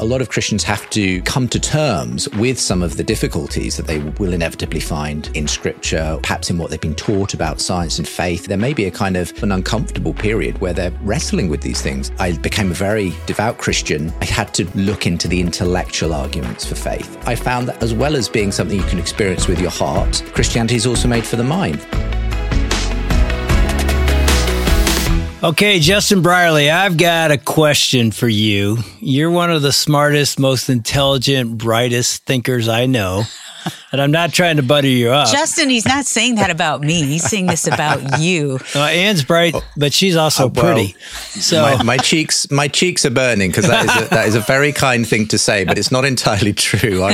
a lot of Christians have to come to terms with some of the difficulties that they will inevitably find in Scripture, perhaps in what they've been taught about science and faith. There may be a kind of an uncomfortable period where they're wrestling with these things. I became a very devout Christian. I had to look into the intellectual arguments for faith. I found that as well as being something you can experience with your heart, Christianity is also made for the mind. Okay, Justin Brierley, I've got a question for you. You're one of the smartest, most intelligent, brightest thinkers I know. And I'm not trying to butter you up. Justin, he's not saying that about me. He's saying this about you. Anne's bright, but she's also pretty. So my cheeks are burning because that is a very kind thing to say, but it's not entirely true.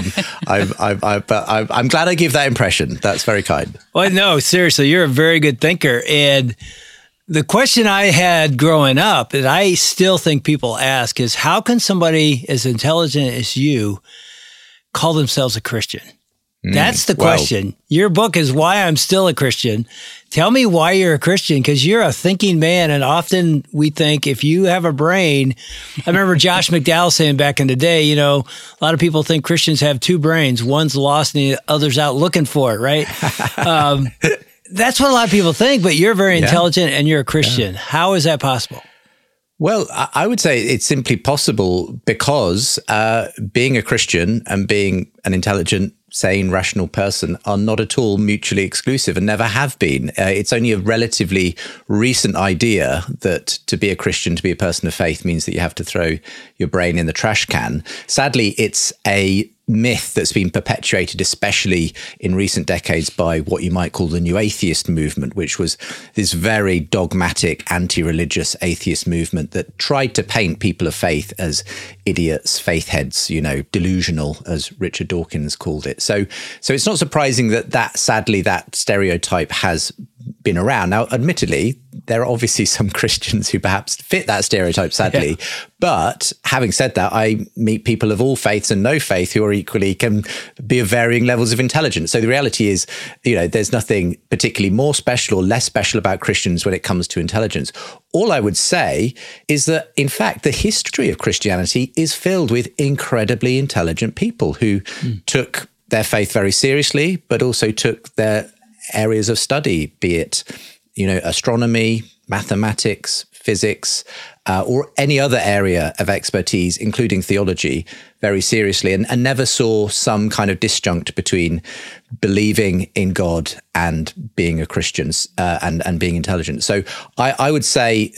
I'm glad I give that impression. That's very kind. Well, no, seriously, you're a very good thinker. And the question I had growing up that I still think people ask is, how can somebody as intelligent as you call themselves a Christian? That's the question. Your book is Why I'm Still a Christian. Tell me why you're a Christian, because you're a thinking man, and often we think if you have a brain, I remember Josh McDowell saying back in the day, a lot of people think Christians have two brains. One's lost and the other's out looking for it, right? That's what a lot of people think, but you're very intelligent and you're a Christian. Yeah. How is that possible? Well, I would say it's simply possible because being a Christian and being an intelligent, sane, rational person are not at all mutually exclusive and never have been. It's only a relatively recent idea that to be a Christian, to be a person of faith, means that you have to throw your brain in the trash can. Sadly, it's a myth that's been perpetuated, especially in recent decades, by what you might call the New Atheist movement, which was this very dogmatic, anti-religious atheist movement that tried to paint people of faith as idiots, faith heads, delusional, as Richard Dawkins called it. So it's not surprising that sadly, that stereotype has been around. Now, admittedly, there are obviously some Christians who perhaps fit that stereotype, sadly. Yeah. But having said that, I meet people of all faiths and no faith who are equally can be of varying levels of intelligence. So the reality is, there's nothing particularly more special or less special about Christians when it comes to intelligence. All I would say is that, in fact, the history of Christianity is filled with incredibly intelligent people who took their faith very seriously, but also took their areas of study, be it, astronomy, mathematics, physics, or any other area of expertise, including theology, very seriously, and never saw some kind of disjunct between believing in God and being a Christian and being intelligent. So I would say,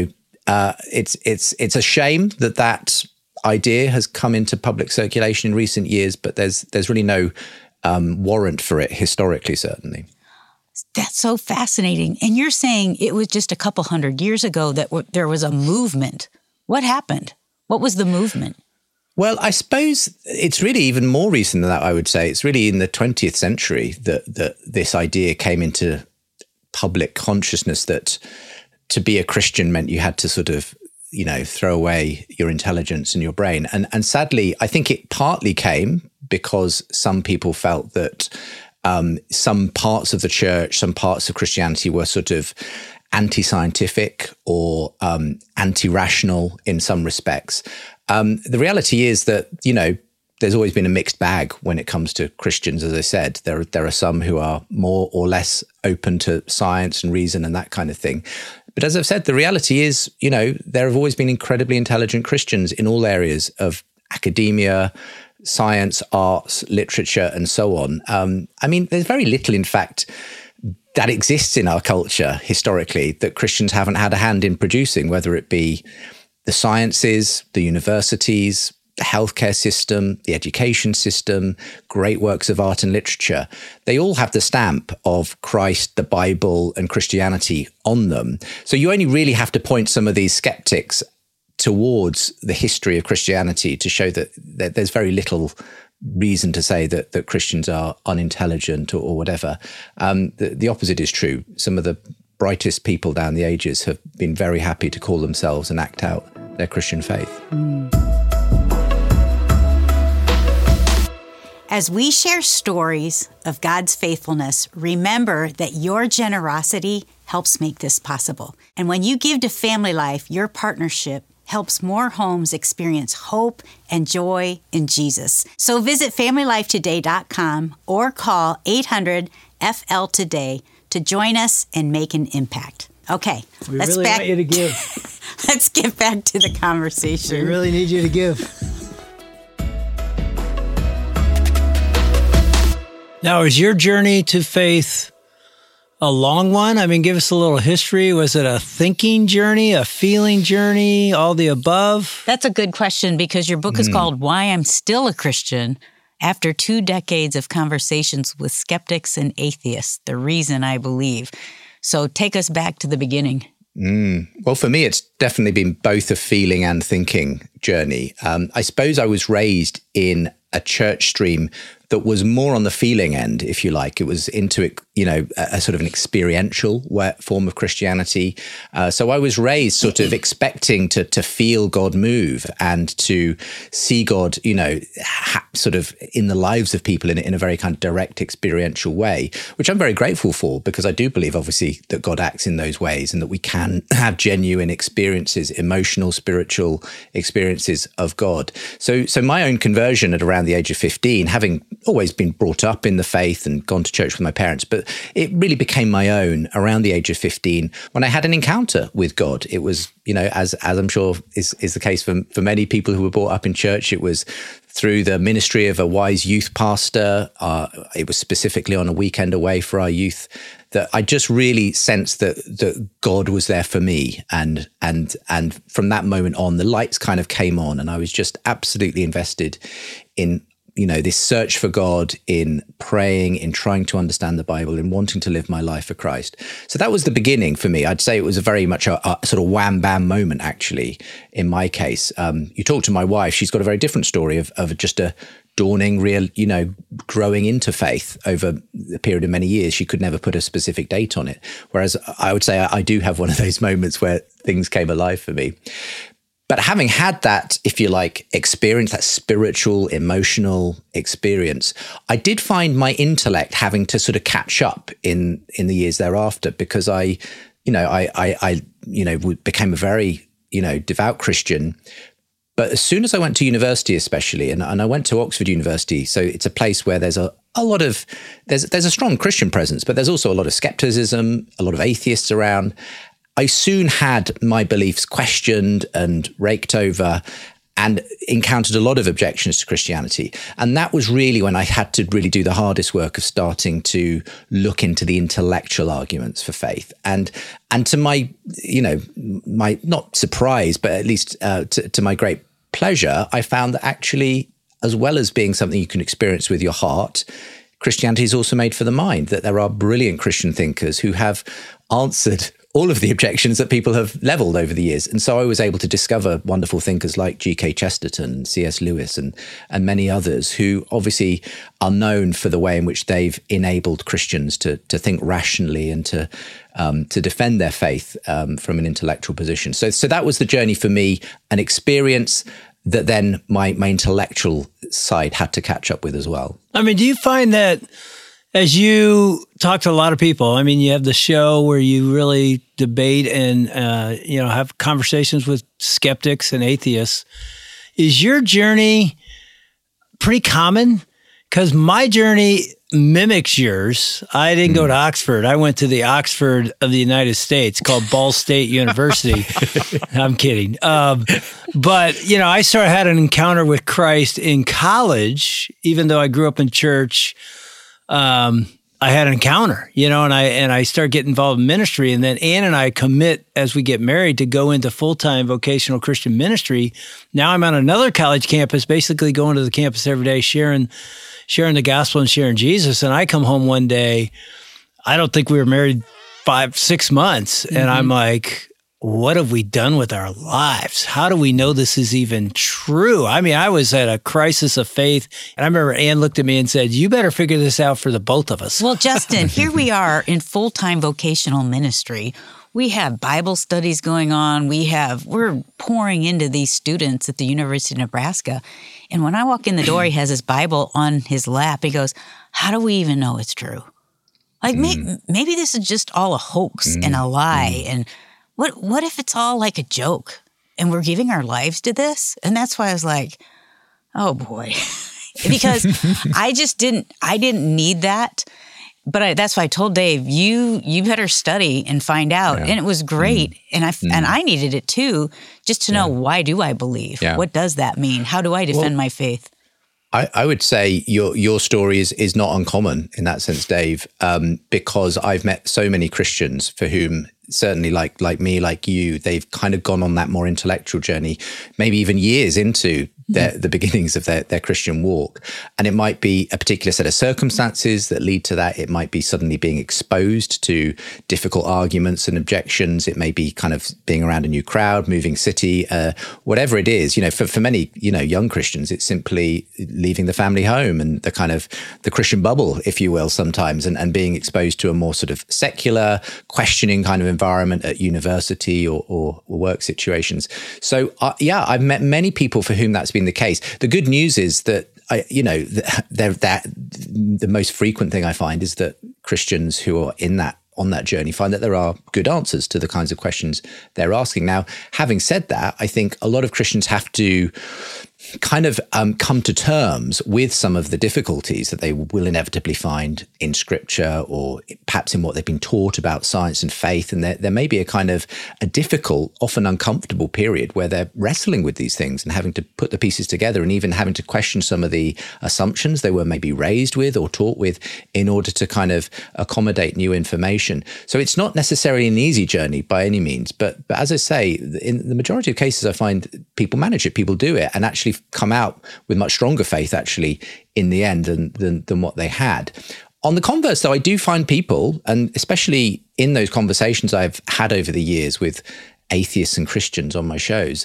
it's a shame that idea has come into public circulation in recent years, but there's really no warrant for it historically, certainly. That's so fascinating. And you're saying it was just a couple hundred years ago that there was a movement. What happened? What was the movement? Well, I suppose it's really even more recent than that, I would say. It's really in the 20th century that this idea came into public consciousness that to be a Christian meant you had to sort of, throw away your intelligence and your brain. And sadly, I think it partly came because some people felt that some parts of the church, some parts of Christianity were sort of anti-scientific or anti-rational in some respects. The reality is that, there's always been a mixed bag when it comes to Christians. As I said, there are some who are more or less open to science and reason and that kind of thing. But as I've said, the reality is, there have always been incredibly intelligent Christians in all areas of academia, science, arts, literature, and so on. There's very little, in fact, that exists in our culture historically that Christians haven't had a hand in producing, whether it be the sciences, the universities, the healthcare system, the education system, great works of art and literature. They all have the stamp of Christ, the Bible, and Christianity on them. So you only really have to point some of these skeptics towards the history of Christianity to show that there's very little reason to say that Christians are unintelligent or whatever. The opposite is true. Some of the brightest people down the ages have been very happy to call themselves and act out their Christian faith. As we share stories of God's faithfulness, remember that your generosity helps make this possible. And when you give to Family Life, your partnership helps more homes experience hope and joy in Jesus. So visit FamilyLifeToday.com or call 800-FL-TODAY to join us and make an impact. Okay, we really want you to give. Let's get back to the conversation. We really need you to give. Now, is your journey to faith a long one? I mean, give us a little history. Was it a thinking journey, a feeling journey, all the above? That's a good question, because your book is called Why I'm Still a Christian After 2 Decades of Conversations with Skeptics and Atheists, The Reason I Believe. So take us back to the beginning. Well, for me, it's definitely been both a feeling and thinking journey. I suppose I was raised in a church stream that was more on the feeling end, if you like. It was into it, a sort of an experiential form of Christianity. So I was raised sort of expecting to feel God move and to see God, sort of in the lives of people in a very kind of direct experiential way, which I'm very grateful for, because I do believe, obviously, that God acts in those ways and that we can have genuine experiences, emotional, spiritual experiences of God. So my own conversion at around the age of 15, having always been brought up in the faith and gone to church with my parents, but it really became my own around the age of 15 when I had an encounter with God. It was, as I'm sure is the case for many people who were brought up in church, it was through the ministry of a wise youth pastor. It was specifically on a weekend away for our youth that I just really sensed that God was there for me. And from that moment on, the lights kind of came on, and I was just absolutely invested in this search for God, in praying, in trying to understand the Bible, in wanting to live my life for Christ. So that was the beginning for me. I'd say it was a very much a sort of wham bam moment, actually, in my case. You talk to my wife, she's got a very different story of just a dawning, real, growing into faith over a period of many years. She could never put a specific date on it. Whereas I would say I do have one of those moments where things came alive for me. But having had that, if you like, experience, that spiritual, emotional experience, I did find my intellect having to sort of catch up in the years thereafter, because I became a very, devout Christian. But as soon as I went to university, especially, and I went to Oxford University, so it's a place where there's a lot of, there's a strong Christian presence, but there's also a lot of skepticism, a lot of atheists around. I soon had my beliefs questioned and raked over and encountered a lot of objections to Christianity. And that was really when I had to really do the hardest work of starting to look into the intellectual arguments for faith. And to my, my not surprise, but at least to my great pleasure, I found that actually, as well as being something you can experience with your heart, Christianity is also made for the mind, that there are brilliant Christian thinkers who have answered all of the objections that people have leveled over the years. And so I was able to discover wonderful thinkers like G.K. Chesterton, C.S. Lewis, and many others who obviously are known for the way in which they've enabled Christians to think rationally and to defend their faith from an intellectual position. So that was the journey for me, an experience that then my intellectual side had to catch up with as well. I mean, do you find that as you talk to a lot of people, I mean, you have the show where you really debate and, have conversations with skeptics and atheists. Is your journey pretty common? Because my journey mimics yours. I didn't go to Oxford. I went to the Oxford of the United States, called Ball State University. I'm kidding. But, I sort of had an encounter with Christ in college, even though I grew up in church. I had an encounter, and I started getting involved in ministry. And then Ann and I commit, as we get married, to go into full-time vocational Christian ministry. Now I'm on another college campus, basically going to the campus every day, sharing the gospel and sharing Jesus. And I come home one day, I don't think we were married 5-6 months. And I'm like, what have we done with our lives? How do we know this is even true? I mean, I was at a crisis of faith. And I remember Ann looked at me and said, you better figure this out for the both of us. Well, Justin, here we are in full-time vocational ministry. We have Bible studies going on. We're pouring into these students at the University of Nebraska. And when I walk in the door, he has his Bible on his lap. He goes, how do we even know it's true? Like, maybe this is just all a hoax and a lie. And what if it's all like a joke? and we're giving our lives to this. And that's why I was like, oh boy, because I didn't need that. But that's why I told Dave, you better study and find out. Yeah. And it was great. And I needed it too, just to know, why do I believe? Yeah. What does that mean? How do I defend my faith? I would say your story is not uncommon in that sense, Dave, because I've met so many Christians for whom, certainly like me, like you, they've kind of gone on that more intellectual journey, maybe even years into the beginnings of their Christian walk. And it might be a particular set of circumstances that lead to that. It might be suddenly being exposed to difficult arguments and objections. It may be kind of being around a new crowd, moving city, whatever it is. For many, young Christians, it's simply leaving the family home and the kind of the Christian bubble, if you will, sometimes, and being exposed to a more sort of secular, questioning kind of environment at university or work situations. So, I've met many people for whom that's been the case. The good news is that the most frequent thing I find is that Christians who are on that journey find that there are good answers to the kinds of questions they're asking. Now, having said that, I think a lot of Christians have to kind of come to terms with some of the difficulties that they will inevitably find in Scripture or perhaps in what they've been taught about science and faith. And there may be a kind of a difficult, often uncomfortable period where they're wrestling with these things and having to put the pieces together and even having to question some of the assumptions they were maybe raised with or taught with in order to kind of accommodate new information. So it's not necessarily an easy journey by any means. But as I say, in the majority of cases, I find people manage it, people do it, and actually come out with much stronger faith actually in the end than what they had. On the converse, though, I do find people, and especially in those conversations I've had over the years with atheists and Christians on my shows,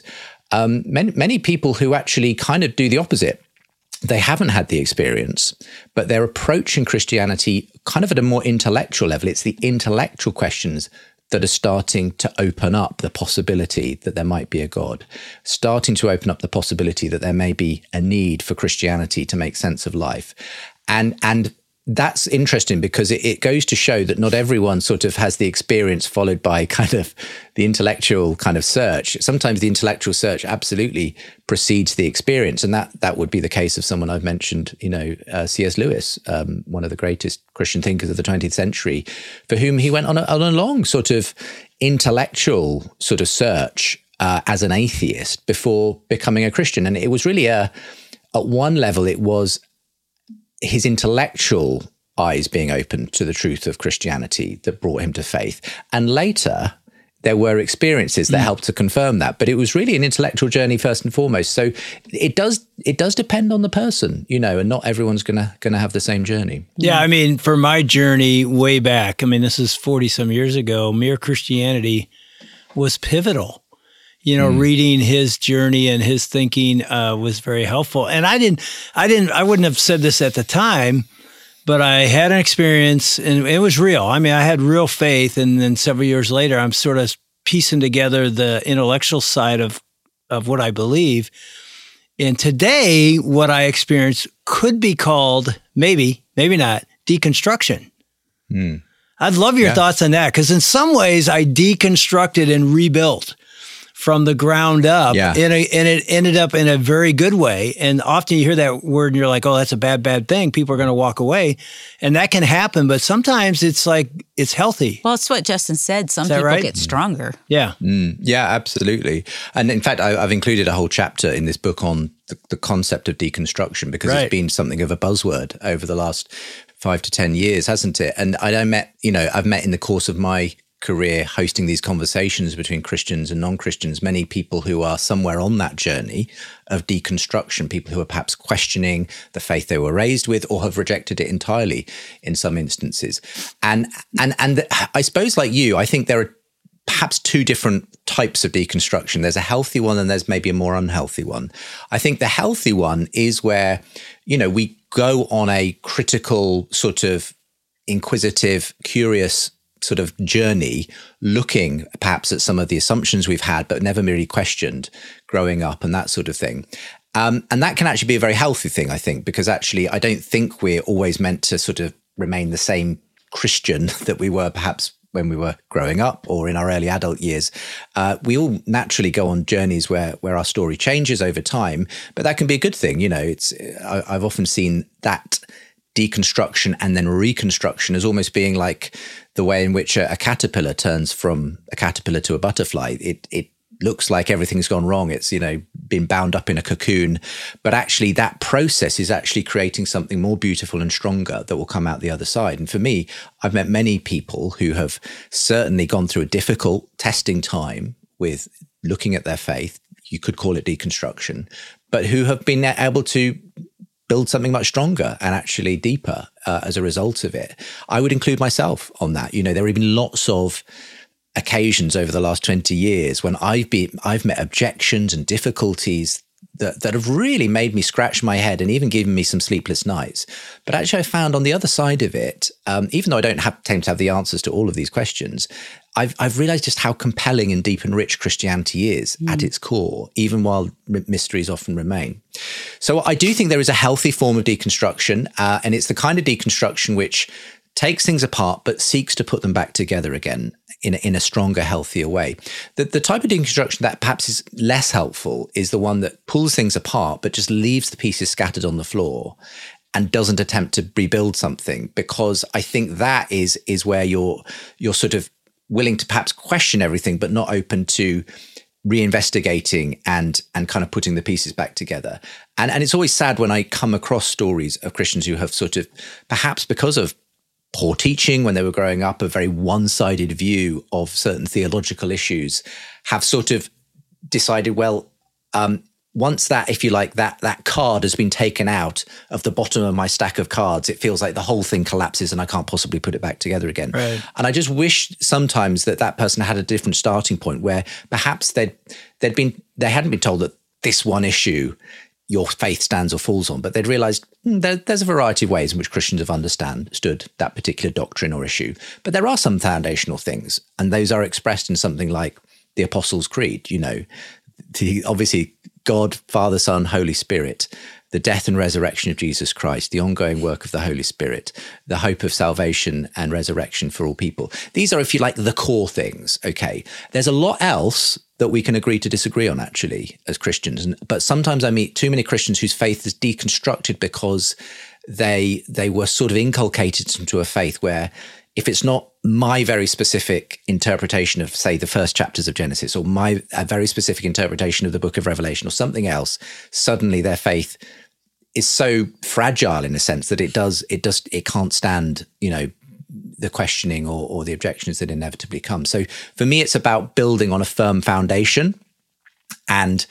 many people who actually kind of do the opposite. They haven't had the experience, but they're approaching Christianity kind of at a more intellectual level. It's the intellectual questions that are starting to open up the possibility that there might be a God, starting to open up the possibility that there may be a need for Christianity to make sense of life. And that's interesting because it goes to show that not everyone sort of has the experience followed by kind of the intellectual kind of search. Sometimes the intellectual search absolutely precedes the experience. And that would be the case of someone I've mentioned, C.S. Lewis, one of the greatest Christian thinkers of the 20th century, for whom he went on a long sort of intellectual sort of search as an atheist before becoming a Christian. And it was really at one level, it was his intellectual eyes being opened to the truth of Christianity that brought him to faith. And later, there were experiences that helped to confirm that. But it was really an intellectual journey first and foremost. So it does depend on the person, and not everyone's gonna have the same journey. Yeah, I mean, for my journey way back, this is 40 some years ago, Mere Christianity was pivotal. Reading his journey and his thinking was very helpful. And I wouldn't have said this at the time, but I had an experience and it was real. I had real faith. And then several years later, I'm sort of piecing together the intellectual side of what I believe. And today, what I experienced could be called, maybe not, deconstruction. I'd love your thoughts on that, because in some ways I deconstructed and rebuilt from the ground up, and it ended up in a very good way. And often you hear that word and you're like, oh, that's a bad thing. People are going to walk away. And that can happen, but sometimes it's like, it's healthy. Well, it's what Justin said. Some people get stronger. Yeah. Yeah, absolutely. And in fact, I've included a whole chapter in this book on the concept of deconstruction, because it's been something of a buzzword over the last 5 to 10 years, hasn't it? And I've met in the course of my career hosting these conversations between Christians and non-Christians, many people who are somewhere on that journey of deconstruction, people who are perhaps questioning the faith they were raised with or have rejected it entirely in some instances. And I suppose, like you, I think there are perhaps two different types of deconstruction. There's a healthy one and there's maybe a more unhealthy one. I think the healthy one is where, we go on a critical, sort of inquisitive, curious sort of journey, looking perhaps at some of the assumptions we've had, but never really questioned growing up and that sort of thing. And that can actually be a very healthy thing, I think, because actually I don't think we're always meant to sort of remain the same Christian that we were perhaps when we were growing up or in our early adult years, we all naturally go on journeys where our story changes over time, but that can be a good thing. I've often seen that deconstruction and then reconstruction as almost being like the way in which a caterpillar turns from a caterpillar to a butterfly. It looks like everything's gone wrong. It's, been bound up in a cocoon, but actually that process is actually creating something more beautiful and stronger that will come out the other side. And for me, I've met many people who have certainly gone through a difficult testing time with looking at their faith. You could call it deconstruction, but who have been able to build something much stronger and actually deeper as a result of it. I would include myself on that. There have been lots of occasions over the last 20 years when I've met objections and difficulties that have really made me scratch my head and even given me some sleepless nights. But actually I found on the other side of it, even though I don't tend to have the answers to all of these questions, I've realized just how compelling and deep and rich Christianity is at its core, even while mysteries often remain. So I do think there is a healthy form of deconstruction, and it's the kind of deconstruction which takes things apart but seeks to put them back together again in a stronger, healthier way. The type of deconstruction that perhaps is less helpful is the one that pulls things apart but just leaves the pieces scattered on the floor and doesn't attempt to rebuild something, because I think that is where you're sort of willing to perhaps question everything but not open to reinvestigating and kind of putting the pieces back together. And it's always sad when I come across stories of Christians who have sort of, perhaps because of poor teaching when they were growing up, a very one-sided view of certain theological issues, have sort of decided, well, once that, if you like, that card has been taken out of the bottom of my stack of cards, it feels like the whole thing collapses and I can't possibly put it back together again. Right. And I just wish sometimes that person had a different starting point, where perhaps they hadn't been told that this one issue your faith stands or falls on, but they'd realized there's a variety of ways in which Christians have understood that particular doctrine or issue. But there are some foundational things, and those are expressed in something like the Apostles' Creed. Obviously God, Father, Son, Holy Spirit, the death and resurrection of Jesus Christ, the ongoing work of the Holy Spirit, the hope of salvation and resurrection for all people. These are, if you like, the core things. Okay, there's a lot else that we can agree to disagree on, actually, as Christians. But sometimes I meet too many Christians whose faith is deconstructed because they were sort of inculcated into a faith where, if it's not my very specific interpretation of, say, the first chapters of Genesis, or a very specific interpretation of the book of Revelation, or something else, suddenly their faith is so fragile in a sense that it can't stand, the questioning or the objections that inevitably come. So for me, it's about building on a firm foundation, and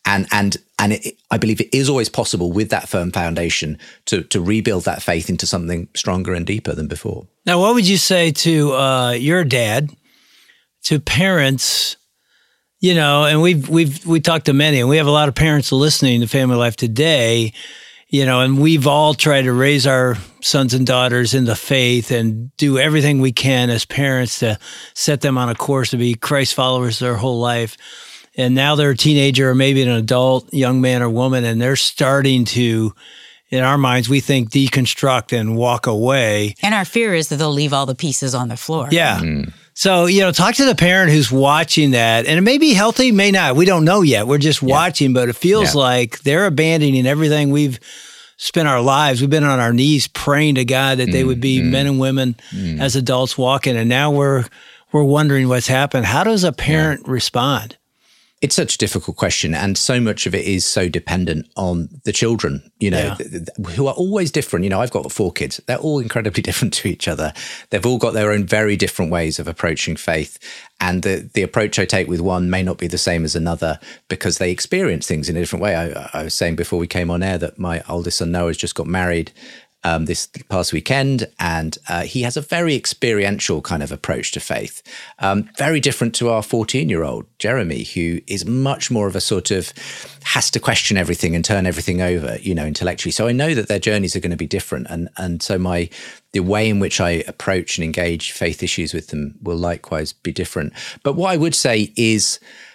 I believe it is always possible with that firm foundation to rebuild that faith into something stronger and deeper than before. Now, what would you say to your dad, to parents? And we talked to many, and we have a lot of parents listening to Family Life Today. And we've all tried to raise our sons and daughters in the faith and do everything we can as parents to set them on a course to be Christ followers their whole life. And now they're a teenager or maybe an adult young man or woman, and they're starting to, in our minds, we think, deconstruct and walk away. And our fear is that they'll leave all the pieces on the floor. Yeah. Mm. So, talk to the parent who's watching that, and it may be healthy, may not. We don't know yet. We're just watching, but it feels like they're abandoning everything we've spent our lives. We've been on our knees praying to God that they would be men and women as adults walking, and now we're wondering what's happened. How does a parent respond? It's such a difficult question, and so much of it is so dependent on the children, who are always different. I've got 4 kids. They're all incredibly different to each other. They've all got their own very different ways of approaching faith. And the approach I take with one may not be the same as another because they experience things in a different way. I was saying before we came on air that my oldest son Noah has just got married this past weekend, and he has a very experiential kind of approach to faith, very different to our 14-year-old Jeremy, who is much more of a sort of has to question everything and turn everything over, intellectually. So I know that their journeys are going to be different, and so the way in which I approach and engage faith issues with them will likewise be different. But what I would say is,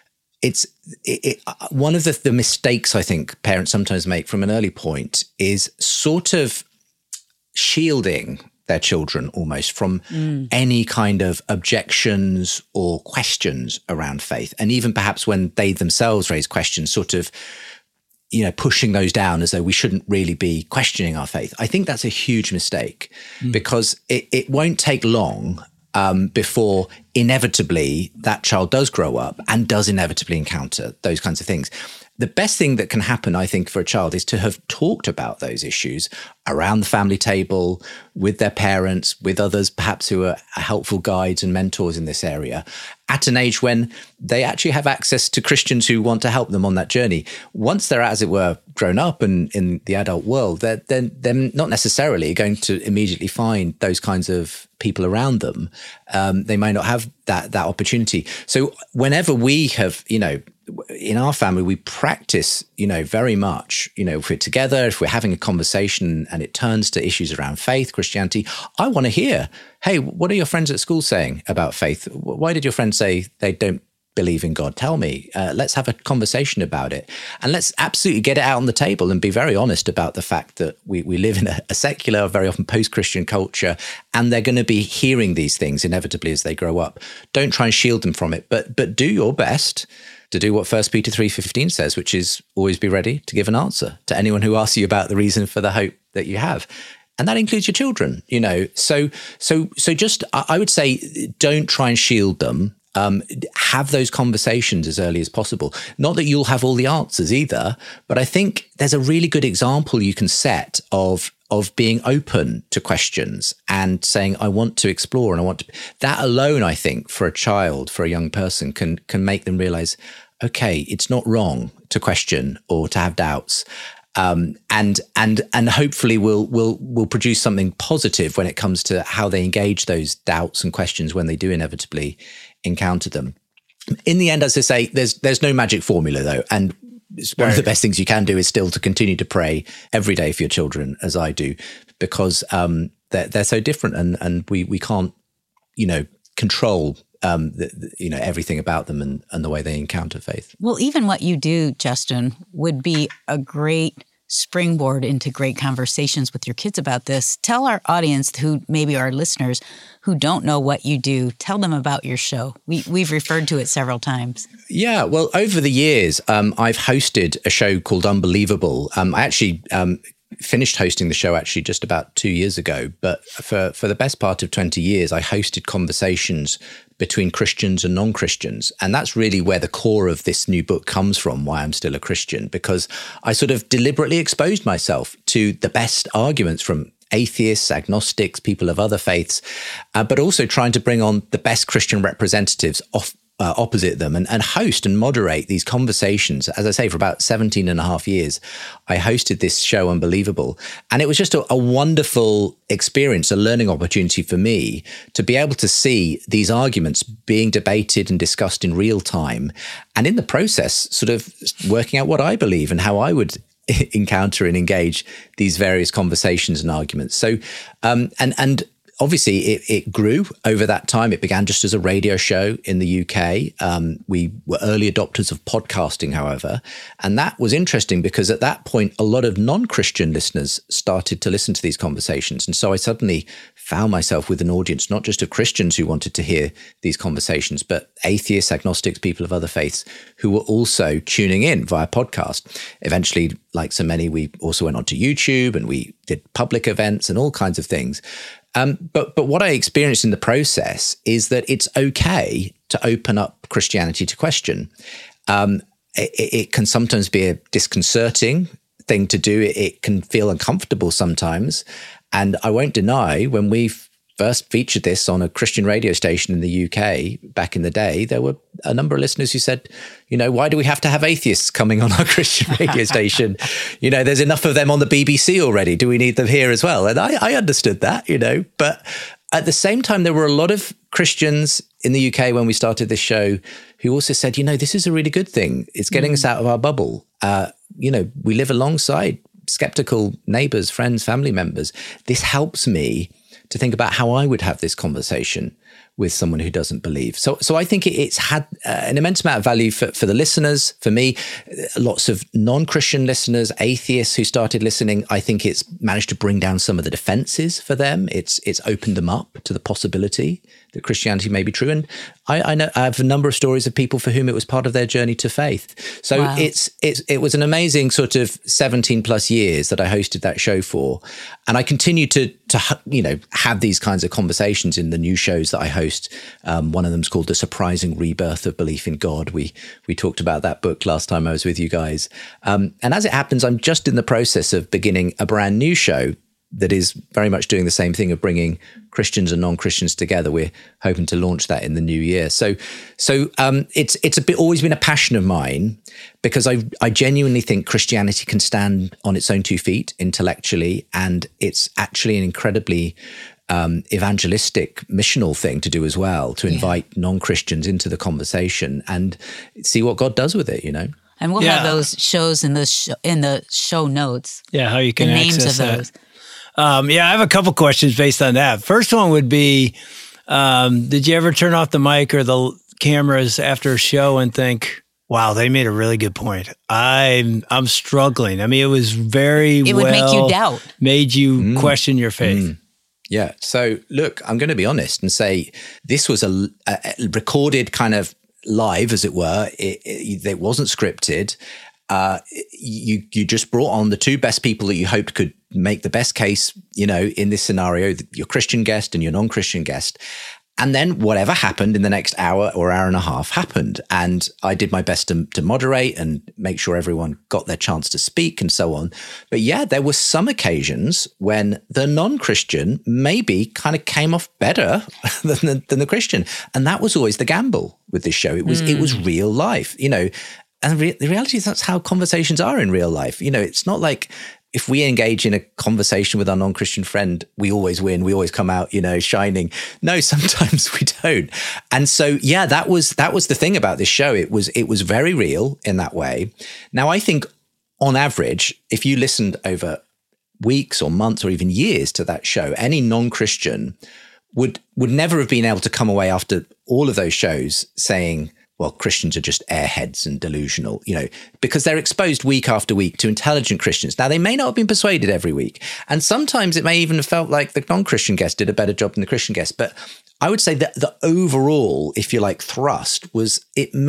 one of the mistakes I think parents sometimes make from an early point is sort of shielding their children almost from any kind of objections or questions around faith. And even perhaps when they themselves raise questions, sort of, pushing those down as though we shouldn't really be questioning our faith. I think that's a huge mistake because it won't take long before inevitably that child does grow up and does inevitably encounter those kinds of things. The best thing that can happen, I think, for a child is to have talked about those issues around the family table, with their parents, with others perhaps who are helpful guides and mentors in this area, at an age when they actually have access to Christians who want to help them on that journey. Once they're, as it were, grown up and in the adult world, they're not necessarily going to immediately find those kinds of people around them. They may not have that opportunity. So whenever we have, in our family, we practice, very much, if we're together, if we're having a conversation and it turns to issues around faith, Christianity, I want to hear, hey, what are your friends at school saying about faith? Why did your friends say they don't believe in God? Tell me. Let's have a conversation about it. And let's absolutely get it out on the table and be very honest about the fact that we live in a secular, very often post-Christian culture, and they're going to be hearing these things inevitably as they grow up. Don't try and shield them from it, but do your best to do what 1 Peter 3:15 says, which is always be ready to give an answer to anyone who asks you about the reason for the hope that you have. And that includes your children, So just, I would say, don't try and shield them. Have those conversations as early as possible. Not that you'll have all the answers either, but I think there's a really good example you can set of being open to questions and saying, I want to explore and I want to. That alone, I think, for a child, for a young person, can make them realize, okay, it's not wrong to question or to have doubts. And hopefully will produce something positive when it comes to how they engage those doubts and questions when they do inevitably encounter them. In the end, as I say, there's no magic formula though, and one of the best things you can do is still to continue to pray every day for your children, as I do, because they're so different, and we can't control everything about them and the way they encounter faith. Well, even what you do, Justin, would be a great springboard into great conversations with your kids about this. Tell our audience, who maybe our listeners who don't know what you do, tell them about your show. We've referred to it several times. Yeah, well, over the years, I've hosted a show called Unbelievable. I actually finished hosting the show actually just about 2 years ago, but for the best part of 20 years, I hosted conversations between Christians and non-Christians. And that's really where the core of this new book comes from, Why I'm Still a Christian, because I sort of deliberately exposed myself to the best arguments from atheists, agnostics, people of other faiths, but also trying to bring on the best Christian representatives opposite them and host and moderate these conversations. As I say, for about 17 and a half years, I hosted this show, Unbelievable. And it was just a wonderful experience, a learning opportunity for me to be able to see these arguments being debated and discussed in real time. And in the process, sort of working out what I believe and how I would encounter and engage these various conversations and arguments. So, and obviously, it grew over that time. It began just as a radio show in the UK. We were early adopters of podcasting, however. And that was interesting because at that point, a lot of non-Christian listeners started to listen to these conversations. And so I suddenly found myself with an audience, not just of Christians who wanted to hear these conversations, but atheists, agnostics, people of other faiths who were also tuning in via podcast. Eventually, like so many, we also went onto YouTube and we did public events and all kinds of things. But what I experienced in the process is that it's okay to open up Christianity to question. It can sometimes be a disconcerting thing to do. It can feel uncomfortable sometimes. And I won't deny, when we first featured this on a Christian radio station in the UK back in the day, there were a number of listeners who said, why do we have to have atheists coming on our Christian radio station? There's enough of them on the BBC already. Do we need them here as well? And I understood that, but at the same time, there were a lot of Christians in the UK when we started this show who also said, this is a really good thing. It's getting us out of our bubble. We live alongside skeptical neighbors, friends, family members. This helps me to think about how I would have this conversation with someone who doesn't believe. So I think it's had an immense amount of value for the listeners, for me, lots of non-Christian listeners, atheists who started listening. I think it's managed to bring down some of the defenses for them. It's opened them up to the possibility that Christianity may be true. And I know I have a number of stories of people for whom it was part of their journey to faith. So wow. It was an amazing sort of 17 plus years that I hosted that show for. And I continue to have these kinds of conversations in the new shows that I host. One of them's called The Surprising Rebirth of Belief in God. We talked about that book last time I was with you guys. And as it happens, I'm just in the process of beginning a brand new show that is very much doing the same thing of bringing Christians and non-Christians together. We're hoping to launch that in the new year. So it's always been a passion of mine, because I genuinely think Christianity can stand on its own 2 feet intellectually, and it's actually an incredibly evangelistic, missional thing to do as well, to invite non-Christians into the conversation and see what God does with it, And we'll have those shows in the show notes. Yeah, how you can access names of that. those. I have a couple questions based on that. First one would be, did you ever turn off the mic or the cameras after a show and think, wow, they made a really good point? I'm struggling. I mean, it was it would make you doubt. Made you question your faith. Yeah. So look, I'm going to be honest and say this was a recorded kind of live, as it were. It wasn't scripted. You just brought on the 2 best people that you hoped could make the best case, in this scenario, your Christian guest and your non-Christian guest. And then whatever happened in the next hour or hour and a half happened. And I did my best to moderate and make sure everyone got their chance to speak and so on. But yeah, there were some occasions when the non-Christian maybe kind of came off better than the Christian. And that was always the gamble with this show. It was real life, And the reality is that's how conversations are in real life. It's not like if we engage in a conversation with our non-Christian friend, we always win. We always come out, shining. No, sometimes we don't. And so, yeah, that was the thing about this show. It was very real in that way. Now, I think on average, if you listened over weeks or months or even years to that show, any non-Christian would never have been able to come away after all of those shows saying, well, Christians are just airheads and delusional, because they're exposed week after week to intelligent Christians. Now, they may not have been persuaded every week. And sometimes it may even have felt like the non-Christian guest did a better job than the Christian guest. But I would say that the overall, if you like, thrust was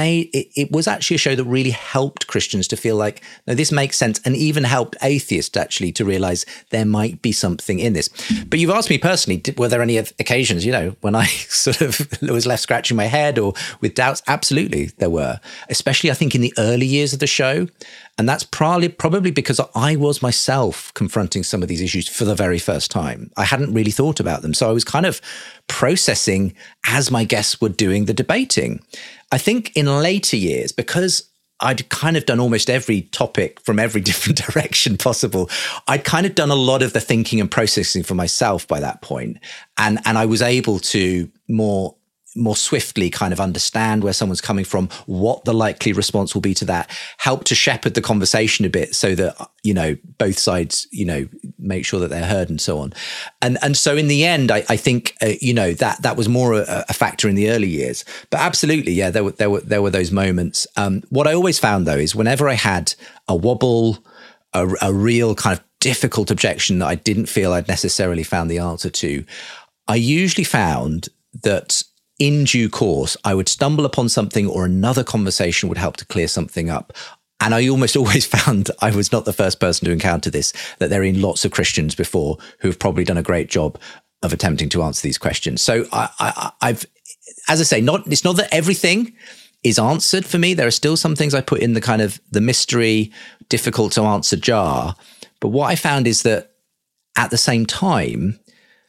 it was actually a show that really helped Christians to feel like, no, this makes sense, and even helped atheists actually to realize there might be something in this. But you've asked me personally, were there any occasions, when I sort of was left scratching my head or with doubts? Absolutely, there were, especially I think in the early years of the show. And that's probably because I was myself confronting some of these issues for the very first time. I hadn't really thought about them. So I was kind of processing as my guests were doing the debating. I think in later years, because I'd kind of done almost every topic from every different direction possible, I'd kind of done a lot of the thinking and processing for myself by that point. And I was able to more swiftly kind of understand where someone's coming from, what the likely response will be to that, help to shepherd the conversation a bit so that, both sides, make sure that they're heard and so on. And so in the end, I think, that was more a factor in the early years. But absolutely, yeah, there were those moments. What I always found, though, is whenever I had a wobble, a real kind of difficult objection that I didn't feel I'd necessarily found the answer to, I usually found that in due course, I would stumble upon something or another conversation would help to clear something up. And I almost always found I was not the first person to encounter this, that there are lots of Christians before who have probably done a great job of attempting to answer these questions. So I've, as I say, it's not that everything is answered for me. There are still some things I put in the kind of the mystery, difficult to answer jar. But what I found is that at the same time,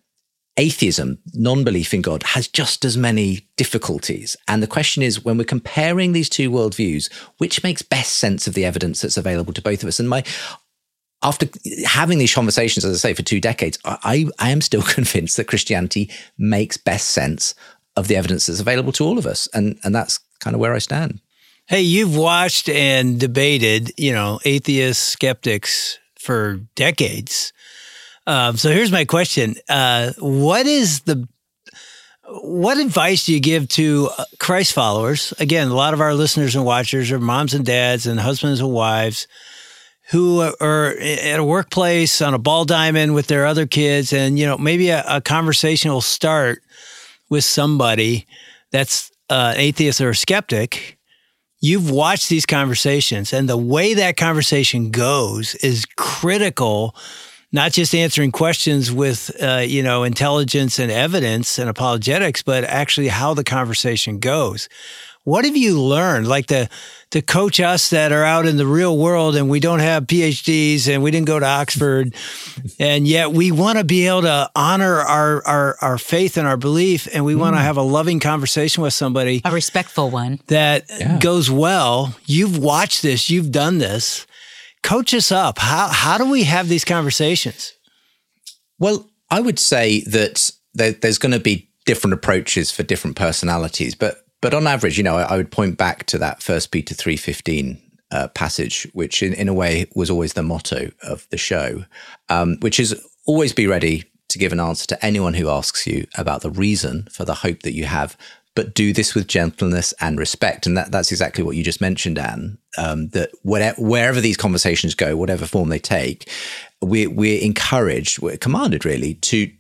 atheism, non-belief in God, has just as many difficulties. And the question is, when we're comparing these two worldviews, which makes best sense of the evidence that's available to both of us? And after having these conversations, as I say, for 2 decades, I am still convinced that Christianity makes best sense of the evidence that's available to all of us. And that's kind of where I stand. Hey, you've watched and debated, atheists, skeptics for decades. So here's my question. What is What advice do you give to Christ followers? Again, a lot of our listeners and watchers are moms and dads and husbands and wives who are at a workplace on a ball diamond with their other kids. And, maybe a conversation will start with somebody that's an atheist or a skeptic. You've watched these conversations, and the way that conversation goes is critical, not just answering questions with, intelligence and evidence and apologetics, but actually how the conversation goes. What have you learned? Like to coach us that are out in the real world and we don't have PhDs and we didn't go to Oxford, and yet we want to be able to honor our faith and our belief, and we want to have a loving conversation with somebody. A respectful one. That goes well. You've watched this. You've done this. Coach us up. How do we have these conversations? Well, I would say that there's going to be different approaches for different personalities, but on average, I would point back to that 1 Peter 3:15 passage, which in a way was always the motto of the show, which is always be ready to give an answer to anyone who asks you about the reason for the hope that you have, but do this with gentleness and respect. And that's exactly what you just mentioned, Anne, that wherever these conversations go, whatever form they take, we're encouraged, we're commanded really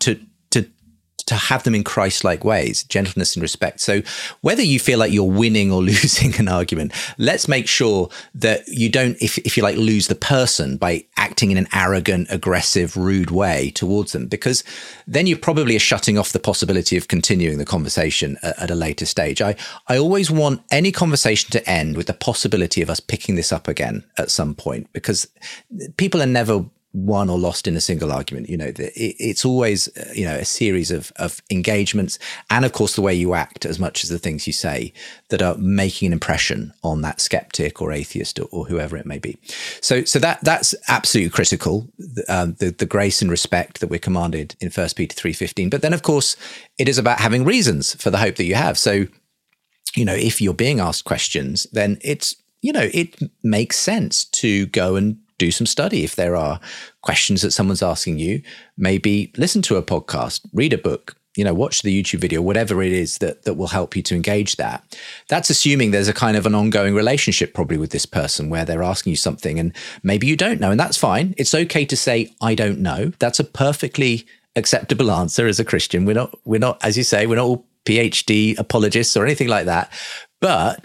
to have them in Christ-like ways, gentleness and respect. So whether you feel like you're winning or losing an argument, let's make sure that you don't, if you like, lose the person by acting in an arrogant, aggressive, rude way towards them, because then you probably are shutting off the possibility of continuing the conversation at a later stage. I always want any conversation to end with the possibility of us picking this up again at some point, because people are never won or lost in a single argument. It's always, a series of engagements, and of course the way you act as much as the things you say that are making an impression on that skeptic or atheist or whoever it may be. So that's absolutely critical. The grace and respect that we're commanded in 1 Peter 3:15. But then of course it is about having reasons for the hope that you have. So, if you're being asked questions, then it makes sense to go and do some study. If there are questions that someone's asking you, maybe listen to a podcast, read a book, watch the YouTube video, whatever it is that will help you to engage that. That's assuming there's a kind of an ongoing relationship probably with this person where they're asking you something and maybe you don't know, and that's fine. It's okay to say, I don't know. That's a perfectly acceptable answer as a Christian. We're not, as you say, we're not all PhD apologists or anything like that. But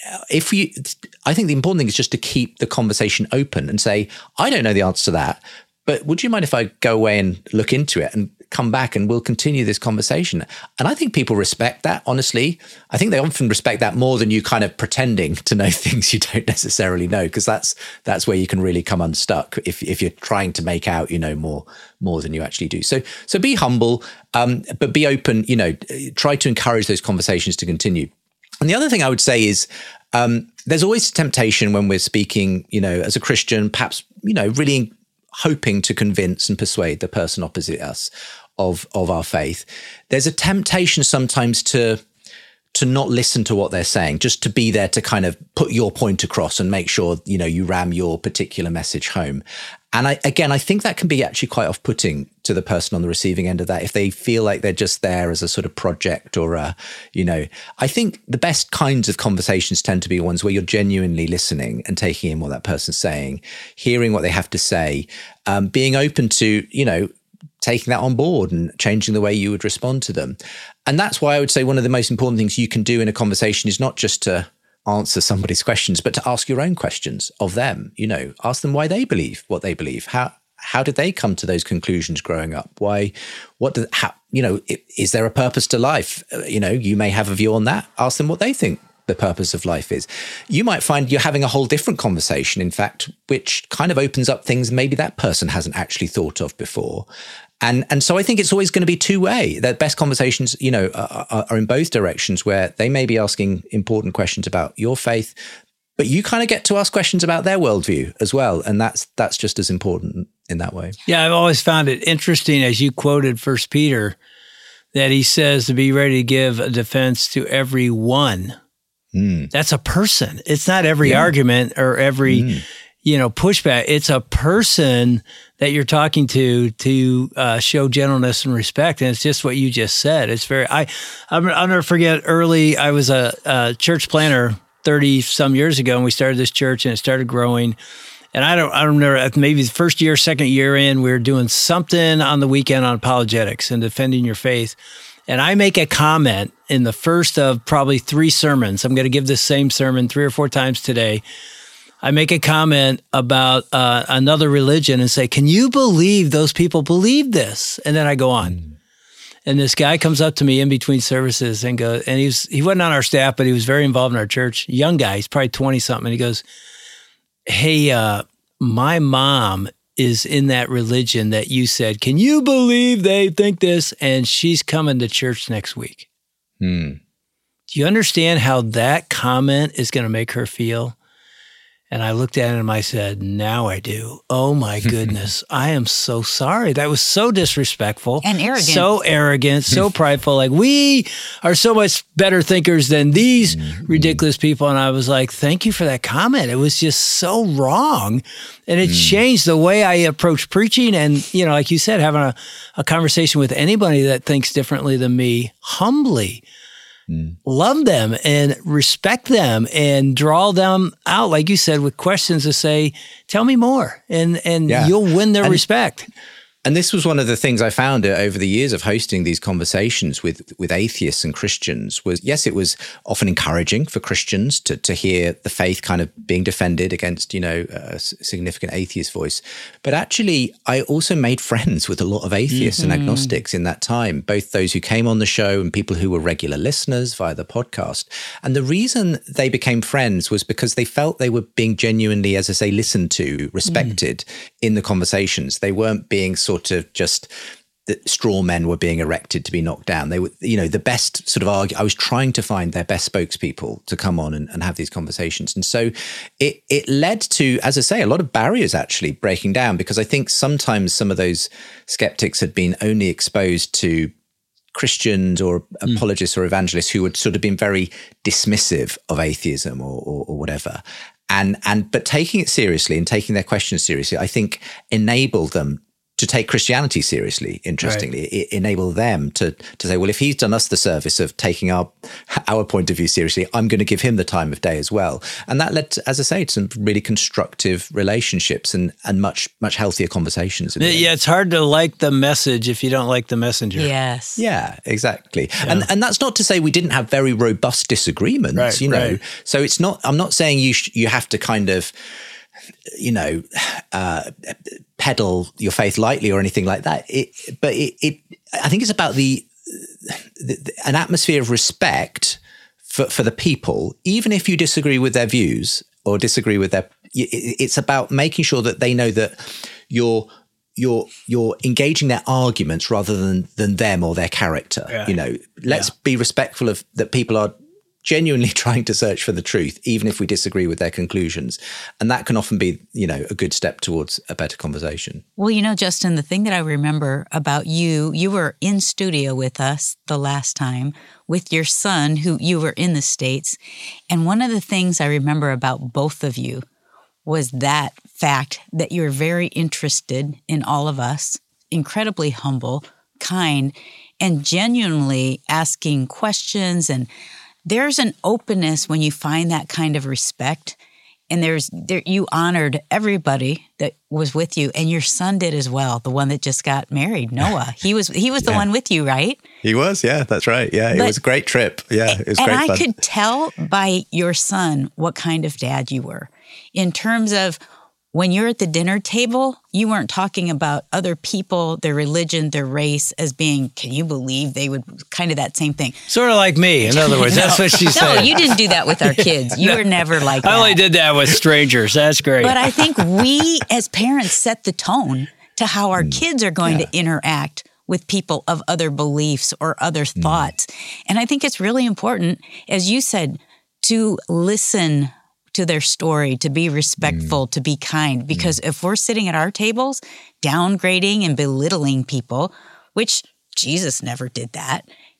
I think the important thing is just to keep the conversation open and say, I don't know the answer to that, but would you mind if I go away and look into it and come back and we'll continue this conversation? And I think people respect that, honestly. I think they often respect that more than you kind of pretending to know things you don't necessarily know, because that's where you can really come unstuck if you're trying to make out, more than you actually do. So be humble, but be open, try to encourage those conversations to continue. And the other thing I would say is there's always a temptation when we're speaking, as a Christian, perhaps, really hoping to convince and persuade the person opposite us of our faith. There's a temptation sometimes to not listen to what they're saying, just to be there to kind of put your point across and make sure, you ram your particular message home. And I think that can be actually quite off-putting to the person on the receiving end of that, if they feel like they're just there as a sort of project or I think the best kinds of conversations tend to be ones where you're genuinely listening and taking in what that person's saying, hearing what they have to say, being open to, taking that on board and changing the way you would respond to them. And that's why I would say one of the most important things you can do in a conversation is not just to answer somebody's questions, but to ask your own questions of them. Ask them why they believe what they believe. How did they come to those conclusions growing up? Is there a purpose to life? You may have a view on that. Ask them what they think the purpose of life is. You might find you're having a whole different conversation, in fact, which kind of opens up things maybe that person hasn't actually thought of before. And so I think it's always going to be two-way. The best conversations, are in both directions, where they may be asking important questions about your faith, but you kind of get to ask questions about their worldview as well. And that's just as important in that way. Yeah, I've always found it interesting, as you quoted 1 Peter, that he says to be ready to give a defense to every one. That's a person. It's not every argument or every pushback. It's a person that you're talking to show gentleness and respect. And it's just what you just said. It's I'll never forget early, I was a church planner 30 some years ago, and we started this church and it started growing. And I don't remember, maybe the first year, second year in, we were doing something on the weekend on apologetics and defending your faith. And I make a comment in the first of probably 3 sermons. I'm going to give this same sermon 3 or 4 times today. I make a comment about another religion and say, can you believe those people believe this? And then I go on. And this guy comes up to me in between services and goes, and he wasn't on our staff, but he was very involved in our church. Young guy, he's probably 20-something. And he goes, hey, my mom is in that religion that you said, can you believe they think this? And she's coming to church next week. Do you understand how that comment is going to make her feel? And I looked at him and I said, now I do. Oh my goodness. I am so sorry. That was so disrespectful. And arrogant. So arrogant, so prideful. Like, we are so much better thinkers than these ridiculous people. And I was like, thank you for that comment. It was just so wrong. And it changed the way I approach preaching. And, like you said, having a conversation with anybody that thinks differently than me, humbly. Love them and respect them and draw them out, like you said, with questions to say, tell me more, and you'll win their respect. And this was one of the things I found over the years of hosting these conversations with atheists and Christians was, yes, it was often encouraging for Christians to hear the faith kind of being defended against, a significant atheist voice. But actually, I also made friends with a lot of atheists and agnostics in that time, both those who came on the show and people who were regular listeners via the podcast. And the reason they became friends was because they felt they were being genuinely, as I say, listened to, respected in the conversations. They weren't being sort of just that straw men were being erected to be knocked down. They were, the best sort of I was trying to find their best spokespeople to come on and have these conversations. And so it led to, as I say, a lot of barriers actually breaking down, because I think sometimes some of those skeptics had been only exposed to Christians or apologists or evangelists who had sort of been very dismissive of atheism or whatever. But taking it seriously and taking their questions seriously, I think enabled them to take Christianity seriously, interestingly. Right. It enabled them to say, well, if he's done us the service of taking our point of view seriously, I'm going to give him the time of day as well. And that led to, as I say, to some really constructive relationships and much, much healthier conversations. Yeah, it's hard to like the message if you don't like the messenger. Yes. Yeah, exactly. Yeah. And that's not to say we didn't have very robust disagreements, Right. So it's not, I'm not saying you have to kind of, peddle your faith lightly or anything like that. I think it's about an atmosphere of respect for the people, even if you disagree with their views or disagree with it's about making sure that they know that you're engaging their arguments rather than them or their character. Yeah. Let's be respectful of that people are genuinely trying to search for the truth, even if we disagree with their conclusions. And that can often be, a good step towards a better conversation. Well, Justin, the thing that I remember about you were in studio with us the last time with your son, who you were in the States. And one of the things I remember about both of you was that fact that you're very interested in all of us, incredibly humble, kind, and genuinely asking questions. And there's an openness when you find that kind of respect, and you honored everybody that was with you, and your son did as well. The one that just got married, Noah, he was the one with you, right? He was, yeah, that's right. Yeah, it was a great trip. Yeah, it was great fun. And I could tell by your son what kind of dad you were, in terms of when you're at the dinner table, you weren't talking about other people, their religion, their race as being, can you believe they would, kind of that same thing. Sort of like me, in other words. That's what she's saying. No, you didn't do that with our kids. You were never like that. I only did that with strangers. That's great. But I think we as parents set the tone to how our kids are going to interact with people of other beliefs or other thoughts. And I think it's really important, as you said, to listen to their story, to be respectful, to be kind. Because if we're sitting at our tables downgrading and belittling people, which Jesus never did that,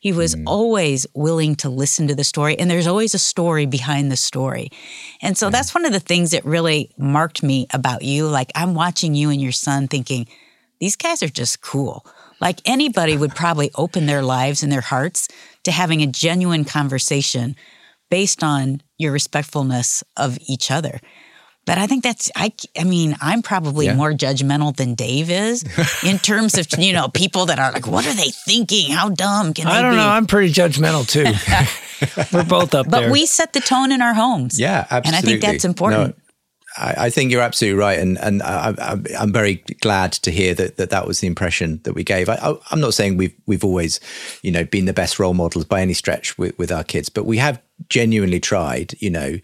He was always willing to listen to the story, and there's always a story behind the story. And so that's one of the things that really marked me about you. Like, I'm watching you and your son thinking, these guys are just cool. Like, anybody would probably open their lives and their hearts to having a genuine conversation based on your respectfulness of each other. But I think I mean, I'm probably more judgmental than Dave is in terms of, people that are like, what are they thinking? How dumb can they be? I don't know. I'm pretty judgmental too. We're both up there. But we set the tone in our homes. Yeah, absolutely. And I think that's important. No, I think you're absolutely right. And I'm very glad to hear that was the impression that we gave. I'm not saying we've always, been the best role models by any stretch with our kids, but we have genuinely tried,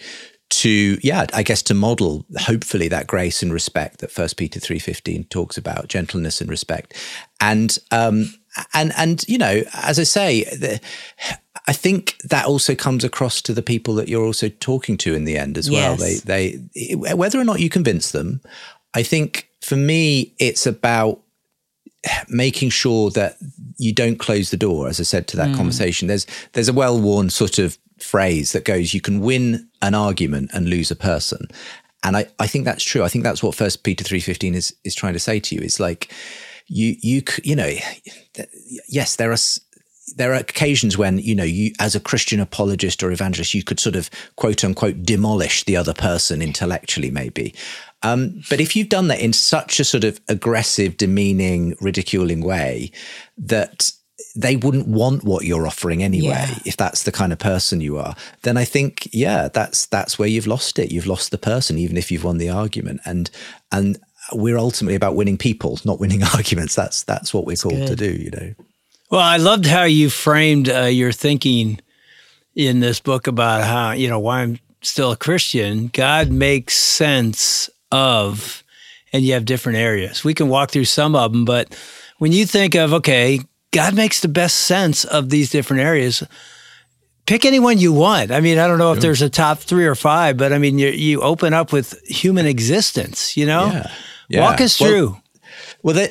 to model hopefully that grace and respect that 1 Peter 3:15 talks about, gentleness and respect. And as I say, I think that also comes across to the people that you're also talking to in the end as well. Yes. They whether or not you convince them, I think for me, it's about making sure that you don't close the door, as I said, to that conversation. There's a well-worn sort of phrase that goes, you can win an argument and lose a person. And I think that's true. I think that's what 1 Peter 3:15 is trying to say to you. It's like, yes, there are occasions when, you as a Christian apologist or evangelist, you could sort of quote unquote demolish the other person intellectually maybe. But if you've done that in such a sort of aggressive, demeaning, ridiculing way that they wouldn't want what you're offering anyway, if that's the kind of person you are, then I think, that's where you've lost it. You've lost the person, even if you've won the argument. And we're ultimately about winning people, not winning arguments. That's what we're called to do, Well, I loved how you framed your thinking in this book about how, why I'm still a Christian. God makes sense of, and you have different areas. We can walk through some of them, but when you think of, okay, God makes the best sense of these different areas, pick any one you want. I mean, I don't know if there's a top 3 or 5, but I mean, you open up with human existence, Walk us through. Well,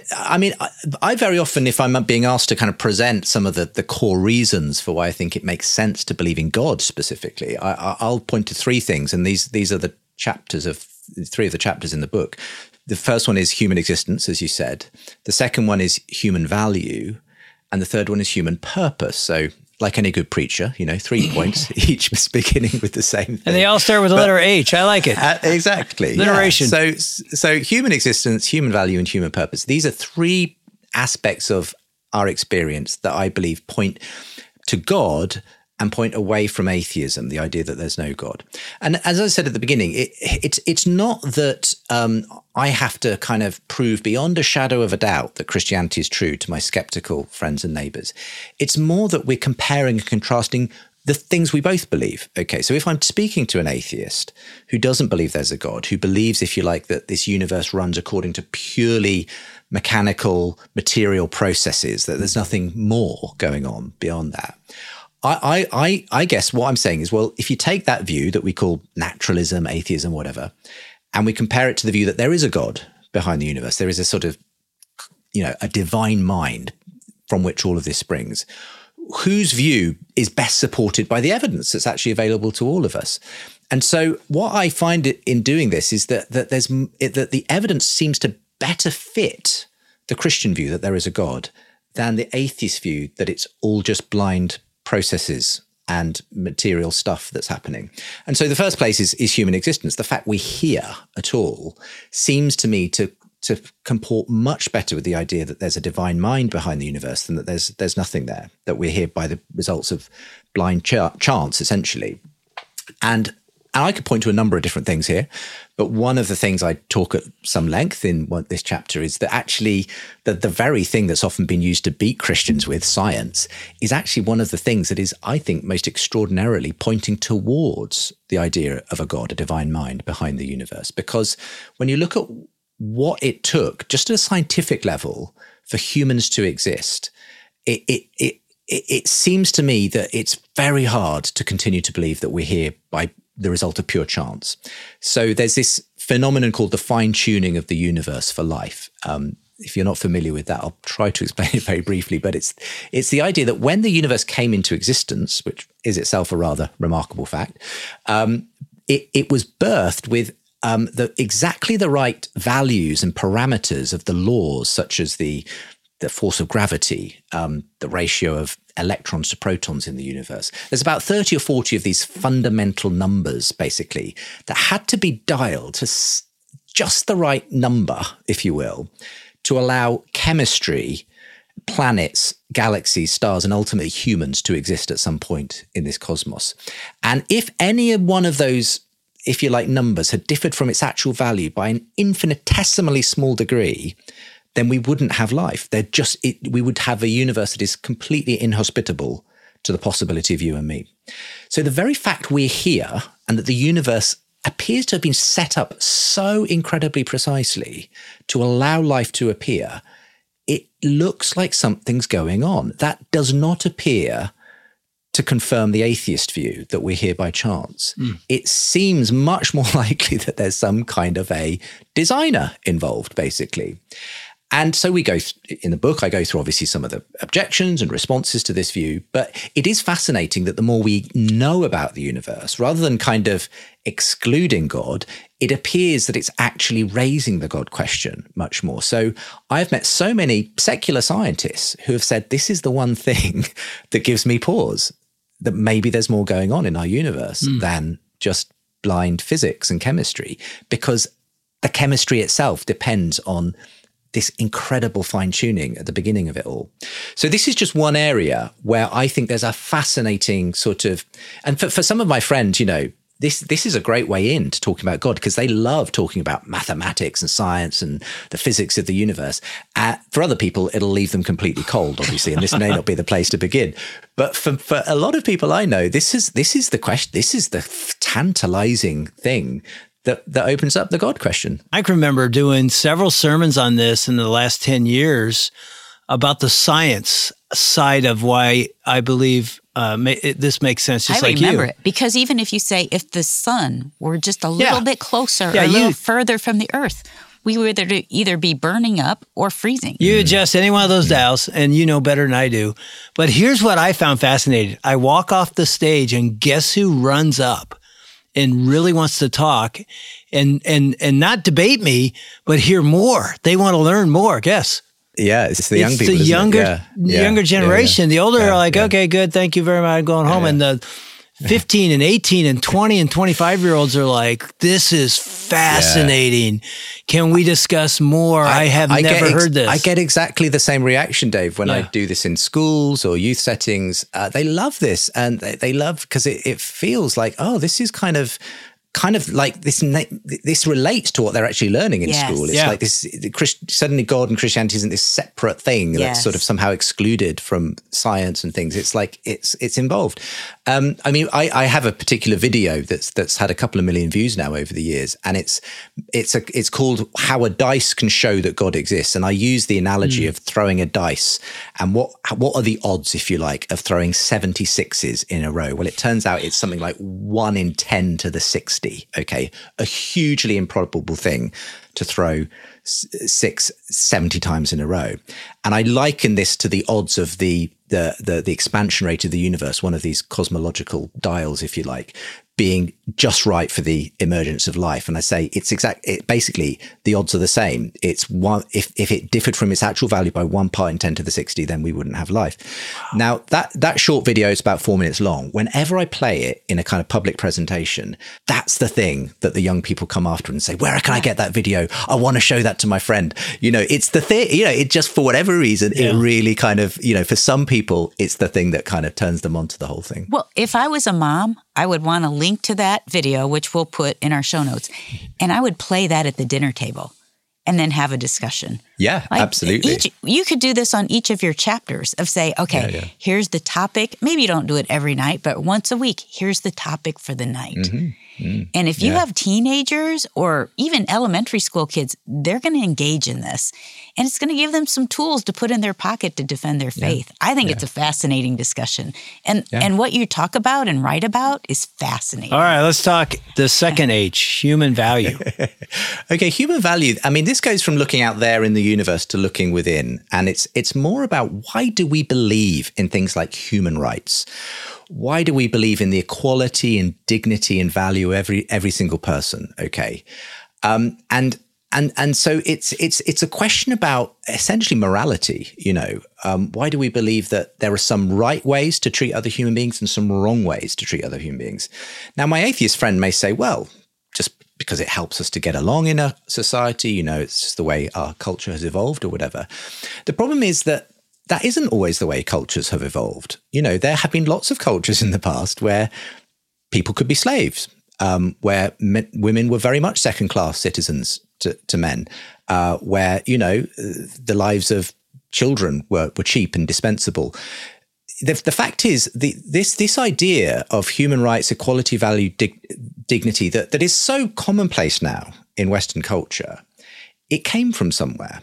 I very often, if I'm being asked to kind of present some of the core reasons for why I think it makes sense to believe in God specifically, I'll point to 3 things. And these are the chapters of 3 of the chapters in the book. The first one is human existence, as you said. The second one is human value. And the third one is human purpose. So like any good preacher, 3 points, each beginning with the same thing. And they all start with the letter H. I like it. Exactly. Alliteration. Yeah. So human existence, human value, and human purpose. These are 3 aspects of our experience that I believe point to God and point away from atheism, the idea that there's no God. And as I said at the beginning, it's not that I have to kind of prove beyond a shadow of a doubt that Christianity is true to my skeptical friends and neighbors. It's more that we're comparing and contrasting the things we both believe. Okay, so if I'm speaking to an atheist who doesn't believe there's a God, who believes, if you like, that this universe runs according to purely mechanical, material processes, that there's nothing more going on beyond that, I guess what I'm saying is, well, if you take that view that we call naturalism, atheism, whatever, and we compare it to the view that there is a God behind the universe, there is a sort of, a divine mind from which all of this springs, whose view is best supported by the evidence that's actually available to all of us. And so what I find in doing this is that the evidence seems to better fit the Christian view that there is a God than the atheist view that it's all just blind processes and material stuff that's happening. And so the first place is human existence. The fact we're here at all seems to me to comport much better with the idea that there's a divine mind behind the universe than that there's nothing there, that we're here by the results of blind chance, essentially. And I could point to a number of different things here, but one of the things I talk at some length in this chapter is that actually the very thing that's often been used to beat Christians with, science, is actually one of the things that is, I think, most extraordinarily pointing towards the idea of a God, a divine mind behind the universe. Because when you look at what it took, just at a scientific level, for humans to exist, it seems to me that it's very hard to continue to believe that we're here by the result of pure chance. So there's this phenomenon called the fine-tuning of the universe for life. if you're not familiar with that, I'll try to explain it very briefly. But it's the idea that when the universe came into existence, which is itself a rather remarkable fact, it was birthed with exactly the right values and parameters of the laws, such as the force of gravity, the ratio of electrons to protons in the universe. There's about 30 or 40 of these fundamental numbers, basically, that had to be dialed to just the right number, if you will, to allow chemistry, planets, galaxies, stars, and ultimately humans to exist at some point in this cosmos. And if any one of those, if you like, numbers had differed from its actual value by an infinitesimally small degree, then we wouldn't have life. We would have a universe that is completely inhospitable to the possibility of you and me. So the very fact we're here and that the universe appears to have been set up so incredibly precisely to allow life to appear, it looks like something's going on. That does not appear to confirm the atheist view that we're here by chance. It seems much more likely that there's some kind of a designer involved, basically. And so we go, in the book, I go through obviously some of the objections and responses to this view, but it is fascinating that the more we know about the universe, rather than kind of excluding God, it appears that it's actually raising the God question much more. So I've met so many secular scientists who have said, this is the one thing that gives me pause, that maybe there's more going on in our universe than just blind physics and chemistry, because the chemistry itself depends on this incredible fine-tuning at the beginning of it all. So this is just one area where I think there's a fascinating sort of, and for some of my friends, you know, this is a great way into talking about God, because they love talking about mathematics and science and the physics of the universe. For other people, it'll leave them completely cold, obviously, and this may not be the place to begin. But for a lot of people I know, this is the question. This is the tantalizing thing that opens up the God question. I can remember doing several sermons on this in the last 10 years about the science side of why I believe this makes sense, just like you. I remember it, because even if you say, if the sun were just a little bit closer or a little further from the earth, we would either be burning up or freezing. You adjust any one of those dials, and you know better than I do. But here's what I found fascinating. I walk off the stage, and guess who runs up and really wants to talk and not debate me, but hear more. They want to learn more. Guess. Yeah, it's the young people. It's the younger generation. Yeah. The older are like, okay, good, thank you very much, I'm going home. And the 15 and 18 and 20 and 25-year-olds are like, this is fascinating. Can we discuss more? I have never heard this. I get exactly the same reaction, Dave, when I do this in schools or youth settings. They love this, and they love, because it feels like, oh, this is kind of like this relates to what they're actually learning in school. It's like this, suddenly God and Christianity isn't this separate thing that's sort of somehow excluded from science and things. It's like it's involved. I mean, I have a particular video that's had a couple of million views now over the years, and it's called How a Dice Can Show That God Exists. And I use the analogy of throwing a dice, and what are the odds, if you like, of throwing 76s in a row? Well, it turns out it's something like 1 in 10 to the 60. Okay, a hugely improbable thing to throw 70 times in a row. And I liken this to the odds of the expansion rate of the universe, one of these cosmological dials, if you like, being just right for the emergence of life. And I say basically the odds are the same. It's one, if it differed from its actual value by 1 part in 10 to the 60, then we wouldn't have life. Wow. Now that short video is about 4 minutes long. Whenever I play it in a kind of public presentation, that's the thing that the young people come after and say, where can I get that video? I want to show that to my friend. You know, it's the thing, you know, it just, for whatever reason, it really kind of, you know, for some people, it's the thing that kind of turns them onto the whole thing. Well, if I was a mom, I would want to link to that video, which we'll put in our show notes, and I would play that at the dinner table and then have a discussion. Yeah, like, absolutely. You could do this on each of your chapters of say, okay, here's the topic. Maybe you don't do it every night, but once a week, here's the topic for the night. And if you have teenagers or even elementary school kids, they're going to engage in this. and it's going to give them some tools to put in their pocket to defend their faith. I think it's a fascinating discussion. And what you talk about and write about is fascinating. All right, let's talk the second H, human value. Okay, human value. I mean, this goes from looking out there in the universe to looking within. And it's more about, why do we believe in things like human rights? Why do we believe in the equality and dignity and value of every single person? Okay. And so it's a question about essentially morality. Why do we believe that there are some right ways to treat other human beings and some wrong ways to treat other human beings? Now, my atheist friend may say, well, just because it helps us to get along in a society, it's just the way our culture has evolved or whatever. The problem is that isn't always the way cultures have evolved. There have been lots of cultures in the past where people could be slaves, where women were very much second-class citizens to men, where, the lives of children were cheap and dispensable. The fact is, this idea of human rights, equality, value, dignity, that is so commonplace now in Western culture, it came from somewhere.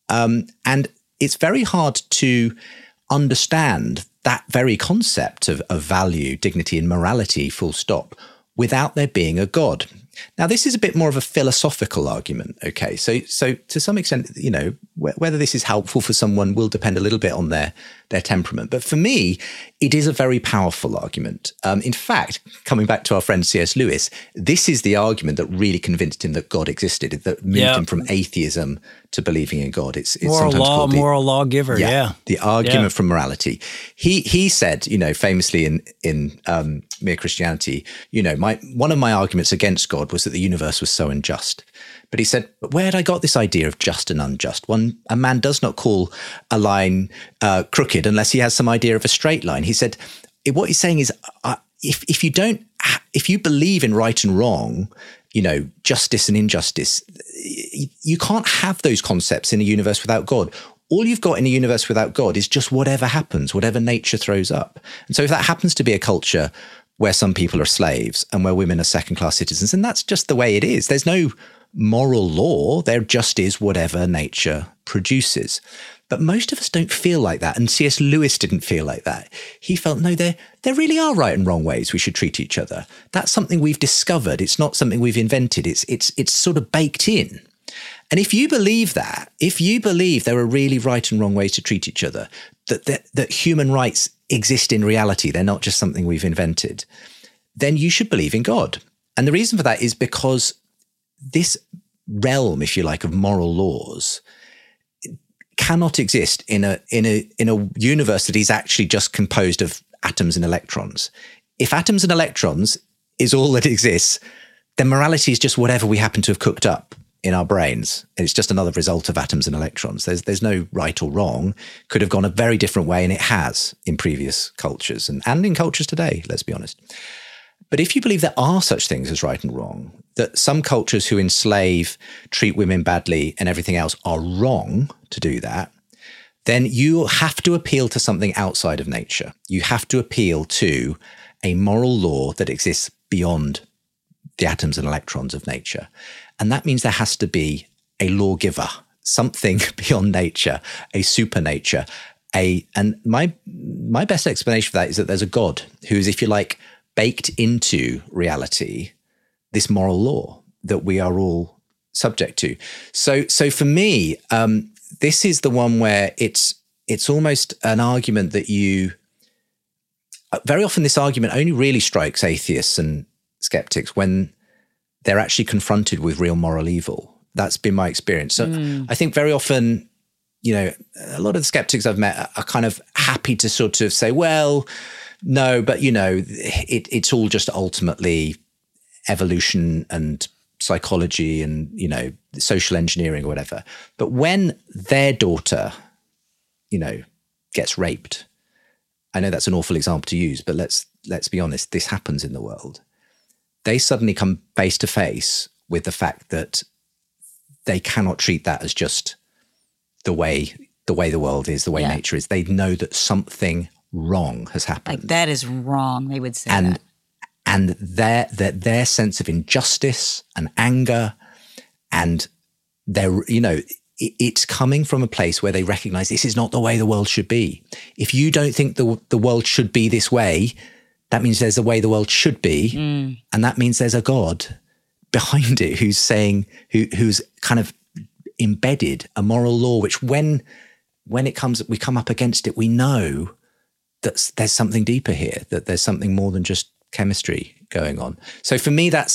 And it's very hard to understand that very concept of value, dignity, and morality, full stop, without there being a God. Now, this is a bit more of a philosophical argument, okay? So to some extent, whether this is helpful for someone will depend a little bit on their temperament. But for me, it is a very powerful argument. In fact, coming back to our friend C.S. Lewis, this is the argument that really convinced him that God existed, that moved him from atheism to believing in God. It's moral sometimes law, called moral lawgiver, the argument from morality. He said, famously in Mere Christianity, one of my arguments against God was that the universe was so unjust. But he said, but where had I got this idea of just and unjust? A man does not call a line crooked unless he has some idea of a straight line. He said, what he's saying is, if you believe in right and wrong, justice and injustice, you can't have those concepts in a universe without God. All you've got in a universe without God is just whatever happens, whatever nature throws up. And so if that happens to be a culture where some people are slaves and where women are second-class citizens, and that's just the way it is. There's no moral law. There just is whatever nature produces. But most of us don't feel like that. And C.S. Lewis didn't feel like that. He felt, no, there really are right and wrong ways we should treat each other. That's something we've discovered. It's not something we've invented. It's sort of baked in. And if you believe that, if you believe there are really right and wrong ways to treat each other, that human rights exist in reality, they're not just something we've invented, then you should believe in God. And the reason for that is because this realm, if you like, of moral laws cannot exist in a universe that is actually just composed of atoms and electrons. If atoms and electrons is all that exists, then morality is just whatever we happen to have cooked up in our brains. It's just another result of atoms and electrons. There's no right or wrong. Could have gone a very different way, and it has in previous cultures and in cultures today, let's be honest. But if you believe there are such things as right and wrong, that some cultures who enslave, treat women badly and everything else are wrong to do that, then you have to appeal to something outside of nature. You have to appeal to a moral law that exists beyond the atoms and electrons of nature. And that means there has to be a lawgiver, something beyond nature, a supernature. And my best explanation for that is that there's a God who is, if you like, baked into reality, this moral law that we are all subject to. So for me, this is the one where it's almost an argument that very often this argument only really strikes atheists and skeptics when they're actually confronted with real moral evil. That's been my experience. So I think very often, a lot of the skeptics I've met are kind of happy to sort of say, well, no, but it's all just ultimately evolution and psychology and, social engineering or whatever. But when their daughter, gets raped, I know that's an awful example to use, but let's be honest, this happens in the world. They suddenly come face to face with the fact that they cannot treat that as just the way the world is, the way nature is. They know that something wrong has happened. Like, that is wrong, they would say that. And their sense of injustice and anger and their, it's coming from a place where they recognize this is not the way the world should be. If you don't think the world should be this way, that means there's a way the world should be. And that means there's a God behind it who's saying, who's kind of embedded a moral law, which when it comes, we come up against it, we know that there's something deeper here, that there's something more than just chemistry going on. So for me, that's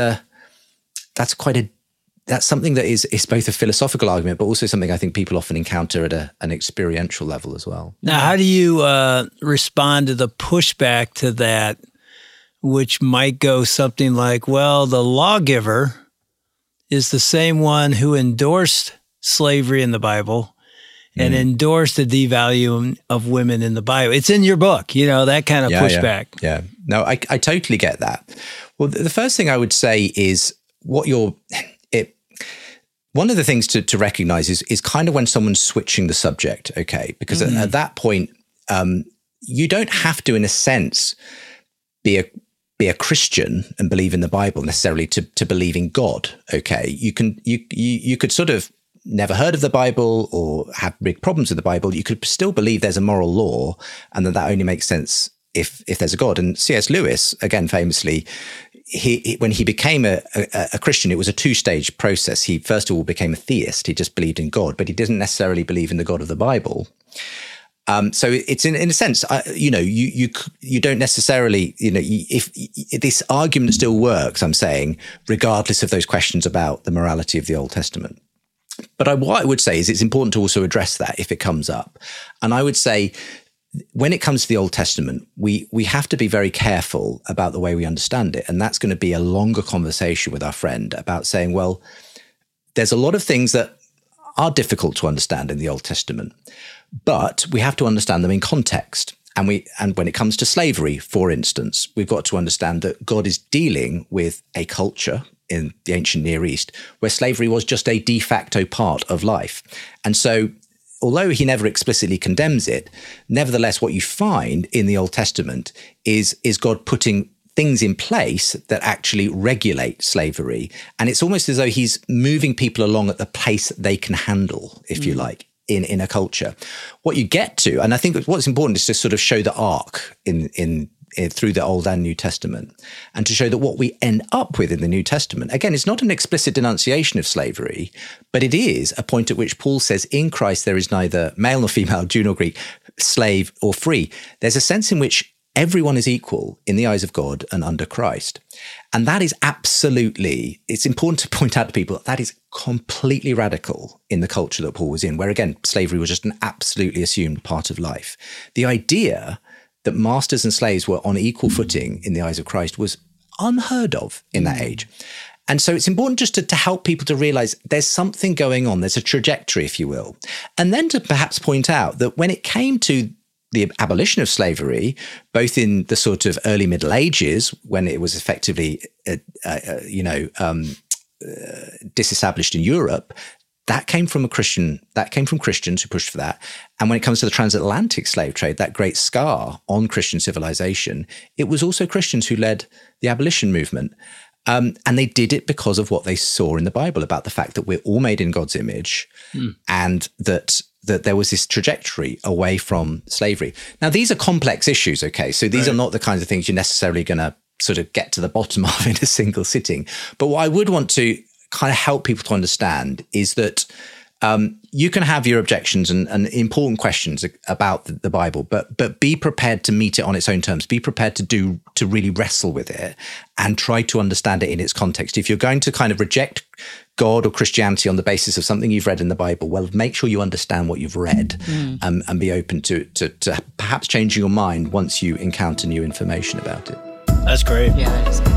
something that is both a philosophical argument, but also something I think people often encounter at an experiential level as well. Now, how do you respond to the pushback to that, which might go something like, well, the lawgiver is the same one who endorsed slavery in the Bible and endorsed the devaluing of women in the Bible. It's in your book, that kind of pushback. Yeah. No, I totally get that. Well, the first thing I would say is one of the things to recognize is kind of when someone's switching the subject, okay? Because at that point, you don't have to, in a sense, be a Christian and believe in the Bible necessarily to believe in God, okay? You could sort of never heard of the Bible or have big problems with the Bible. You could still believe there's a moral law and that only makes sense if there's a God. And C.S. Lewis, again, famously, when he became a Christian, it was a two-stage process. He first of all became a theist. He just believed in God, but he didn't necessarily believe in the God of the Bible. So it's in a sense, you don't necessarily, if this argument still works, I'm saying, regardless of those questions about the morality of the Old Testament. But what I would say is it's important to also address that if it comes up. And I would say, when it comes to the Old Testament, we have to be very careful about the way we understand it. And that's going to be a longer conversation with our friend about saying, well, there's a lot of things that are difficult to understand in the Old Testament, but we have to understand them in context. And when it comes to slavery, for instance, we've got to understand that God is dealing with a culture in the ancient Near East where slavery was just a de facto part of life. And so although he never explicitly condemns it, nevertheless, what you find in the Old Testament is God putting things in place that actually regulate slavery. And it's almost as though he's moving people along at the pace they can handle, if you like, in a culture. What you get to, and I think what's important is to sort of show the arc in through the Old and New Testament, and to show that what we end up with in the New Testament, again, it's not an explicit denunciation of slavery, but it is a point at which Paul says, in Christ there is neither male nor female, Jew nor Greek, slave or free. There's a sense in which everyone is equal in the eyes of God and under Christ. And that is absolutely, it's important to point out to people, that is completely radical in the culture that Paul was in, where again, slavery was just an absolutely assumed part of life. The idea that masters and slaves were on equal footing in the eyes of Christ was unheard of in that age. And so it's important just to help people to realize there's something going on. There's a trajectory, if you will. And then to perhaps point out that when it came to the abolition of slavery, both in the sort of early Middle Ages, when it was effectively, disestablished in Europe, that came from Christians who pushed for that. And when it comes to the transatlantic slave trade, that great scar on Christian civilization, it was also Christians who led the abolition movement. And they did it because of what they saw in the Bible about the fact that we're all made in God's image and that there was this trajectory away from slavery. Now, these are complex issues, okay? So these are not the kinds of things you're necessarily going to sort of get to the bottom of in a single sitting. But what I would want to kind of help people to understand is that you can have your objections and important questions about the Bible, but be prepared to meet it on its own terms. Be prepared to really wrestle with it and try to understand it in its context. If you're going to kind of reject God or Christianity on the basis of something you've read in the Bible, well, make sure you understand what you've read and be open to perhaps changing your mind once you encounter new information about it. That's great. Yeah, that is good.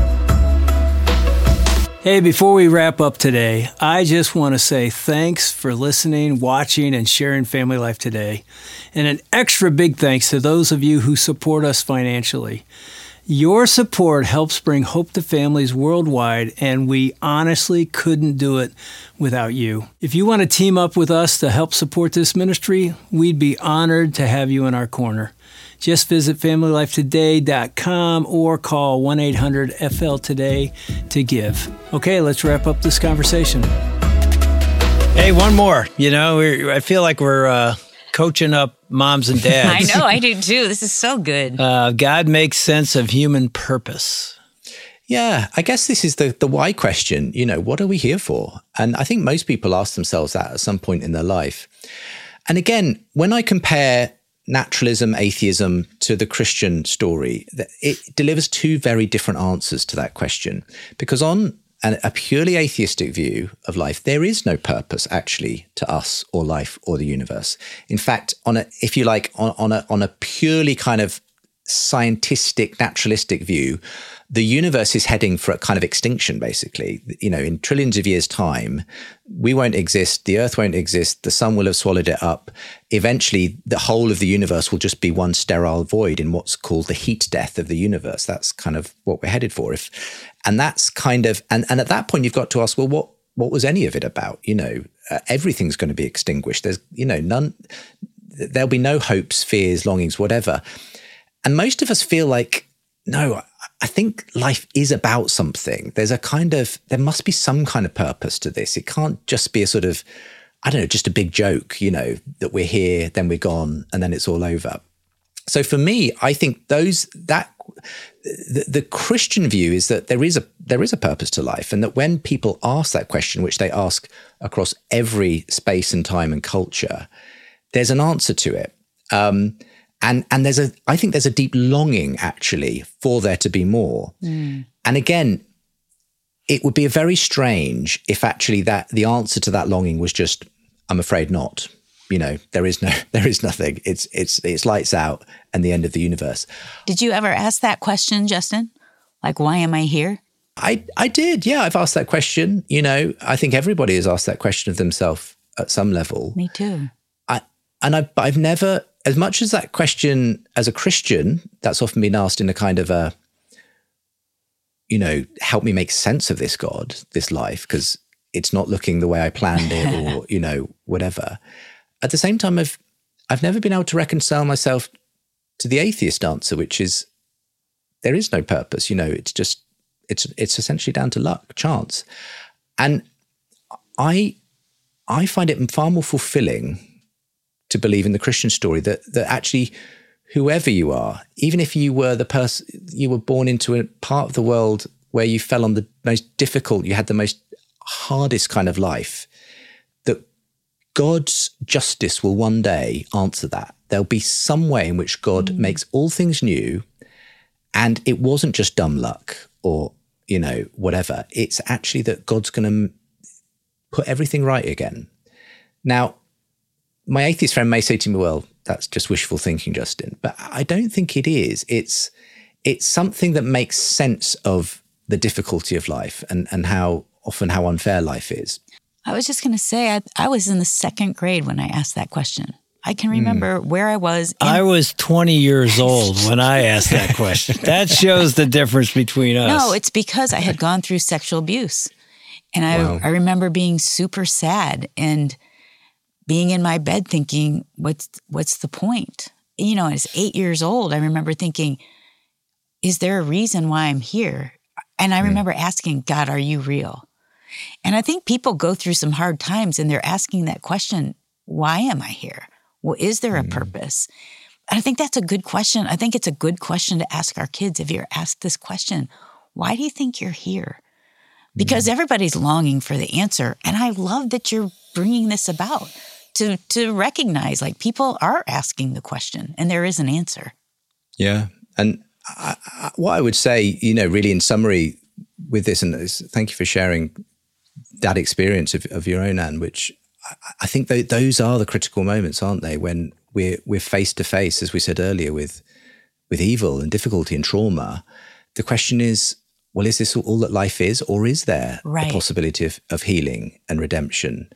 Hey, before we wrap up today, I just want to say thanks for listening, watching, and sharing Family Life Today. And an extra big thanks to those of you who support us financially. Your support helps bring hope to families worldwide, and we honestly couldn't do it without you. If you want to team up with us to help support this ministry, we'd be honored to have you in our corner. Just visit FamilyLifeToday.com or call 1-800-FL-TODAY to give. Okay, let's wrap up this conversation. Hey, one more. I feel like we're coaching up moms and dads. I know, I do too. This is so good. God makes sense of human purpose. Yeah, I guess this is the why question. What are we here for? And I think most people ask themselves that at some point in their life. And again, when I compare naturalism, atheism to the Christian story, it delivers two very different answers to that question. Because on a purely atheistic view of life, there is no purpose actually to us or life or the universe. In fact, on a purely kind of scientistic, naturalistic view, the universe is heading for a kind of extinction, basically. In trillions of years' time, we won't exist, the Earth won't exist, the sun will have swallowed it up. Eventually, the whole of the universe will just be one sterile void in what's called the heat death of the universe. That's kind of what we're headed for. And that's kind of, and at that point, you've got to ask, well, what was any of it about? Everything's going to be extinguished. There's, there'll be no hopes, fears, longings, whatever. And most of us feel like, no, I think life is about something. There must be some kind of purpose to this. It can't just be a sort of, just a big joke, that we're here, then we're gone, and then it's all over. So for me, I think the Christian view is that there is a purpose to life, and that when people ask that question, which they ask across every space and time and culture, there's an answer to it. And I think there's a deep longing actually for there to be more. And again, it would be very strange if actually the answer to that longing was just, I'm afraid not. There is nothing. It's lights out and the end of the universe. Did you ever ask that question, Justin? Like, why am I here? I did. Yeah, I've asked that question. I think everybody has asked that question of themselves at some level. Me too. I've never, as much as that question as a Christian, that's often been asked in a kind of a, help me make sense of this God, this life, because it's not looking the way I planned it or, whatever. At the same time, I've never been able to reconcile myself to the atheist answer, which is there is no purpose. It's essentially down to luck, chance. And I find it far more fulfilling to believe in the Christian story that actually whoever you are, even if you were you were born into a part of the world where you fell on the most difficult, you had the most hardest kind of life, that God's justice will one day answer that. There'll be some way in which God makes all things new, and it wasn't just dumb luck or, whatever. It's actually that God's going to put everything right again. Now, my atheist friend may say to me, well, that's just wishful thinking, Justin. But I don't think it is. It's something that makes sense of the difficulty of life and how unfair life is. I was just going to say, I was in the second grade when I asked that question. I can remember where I was. I was 20 years old when I asked that question. That shows the difference between us. No, it's because I had gone through sexual abuse. And I remember being super sad and being in my bed thinking, what's the point? I was 8 years old. I remember thinking, is there a reason why I'm here? And I remember asking, God, are you real? And I think people go through some hard times and they're asking that question, why am I here? Well, is there a purpose? And I think that's a good question. I think it's a good question to ask our kids. If you're asked this question, why do you think you're here? Because everybody's longing for the answer. And I love that you're bringing this about. To recognize, like, people are asking the question and there is an answer. Yeah. And what I would say, really in summary with this, and thank you for sharing that experience of your own, Anne, which I think those are the critical moments, aren't they? When we're face to face, as we said earlier, with evil and difficulty and trauma. The question is, well, is this all that life is, or is there a possibility of healing and redemption?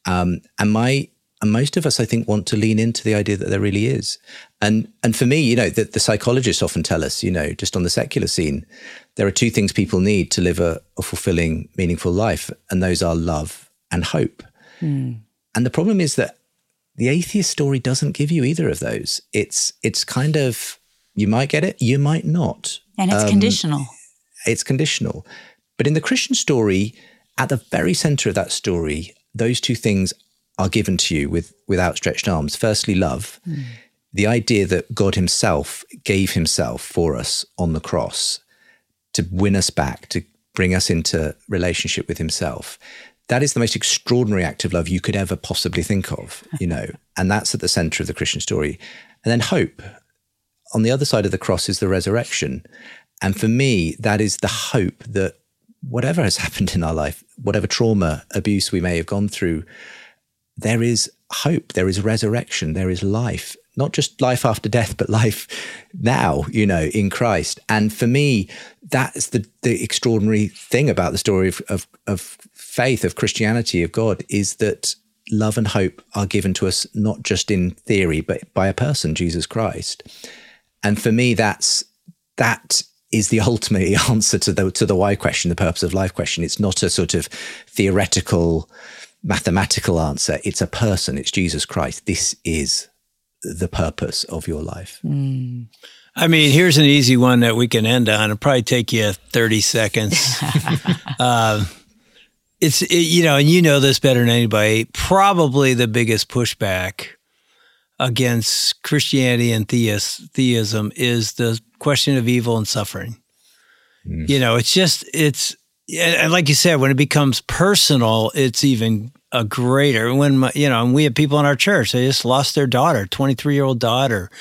And most of us, I think, want to lean into the idea that there really is. And for me, the psychologists often tell us, just on the secular scene, there are two things people need to live a fulfilling, meaningful life. And those are love and hope. And the problem is that the atheist story doesn't give you either of those. It's kind of, you might get it, you might not. And it's conditional. It's conditional. But in the Christian story, at the very center of that story, those two things are given to you with outstretched arms. Firstly, love. The idea that God himself gave himself for us on the cross to win us back, to bring us into relationship with himself. That is the most extraordinary act of love you could ever possibly think of, and that's at the center of the Christian story. And then hope. On the other side of the cross is the resurrection. And for me, that is the hope that whatever has happened in our life, whatever trauma, abuse we may have gone through, there is hope, there is resurrection, there is life. Not just life after death, but life now, in Christ. And for me, that's the extraordinary thing about the story of faith, of Christianity, of God, is that love and hope are given to us not just in theory, but by a person, Jesus Christ. And for me, that is the ultimate answer to the why question, the purpose of life question. It's not a sort of theoretical, mathematical answer. It's a person. It's Jesus Christ. This is the purpose of your life. I mean, here's an easy one that we can end on. It'll probably take you 30 seconds. And you know this better than anybody. Probably the biggest pushback against Christianity and theism is the question of evil and suffering. It's like you said, when it becomes personal, it's even a greater. When we have people in our church, they just lost their daughter, 23-year-old daughter.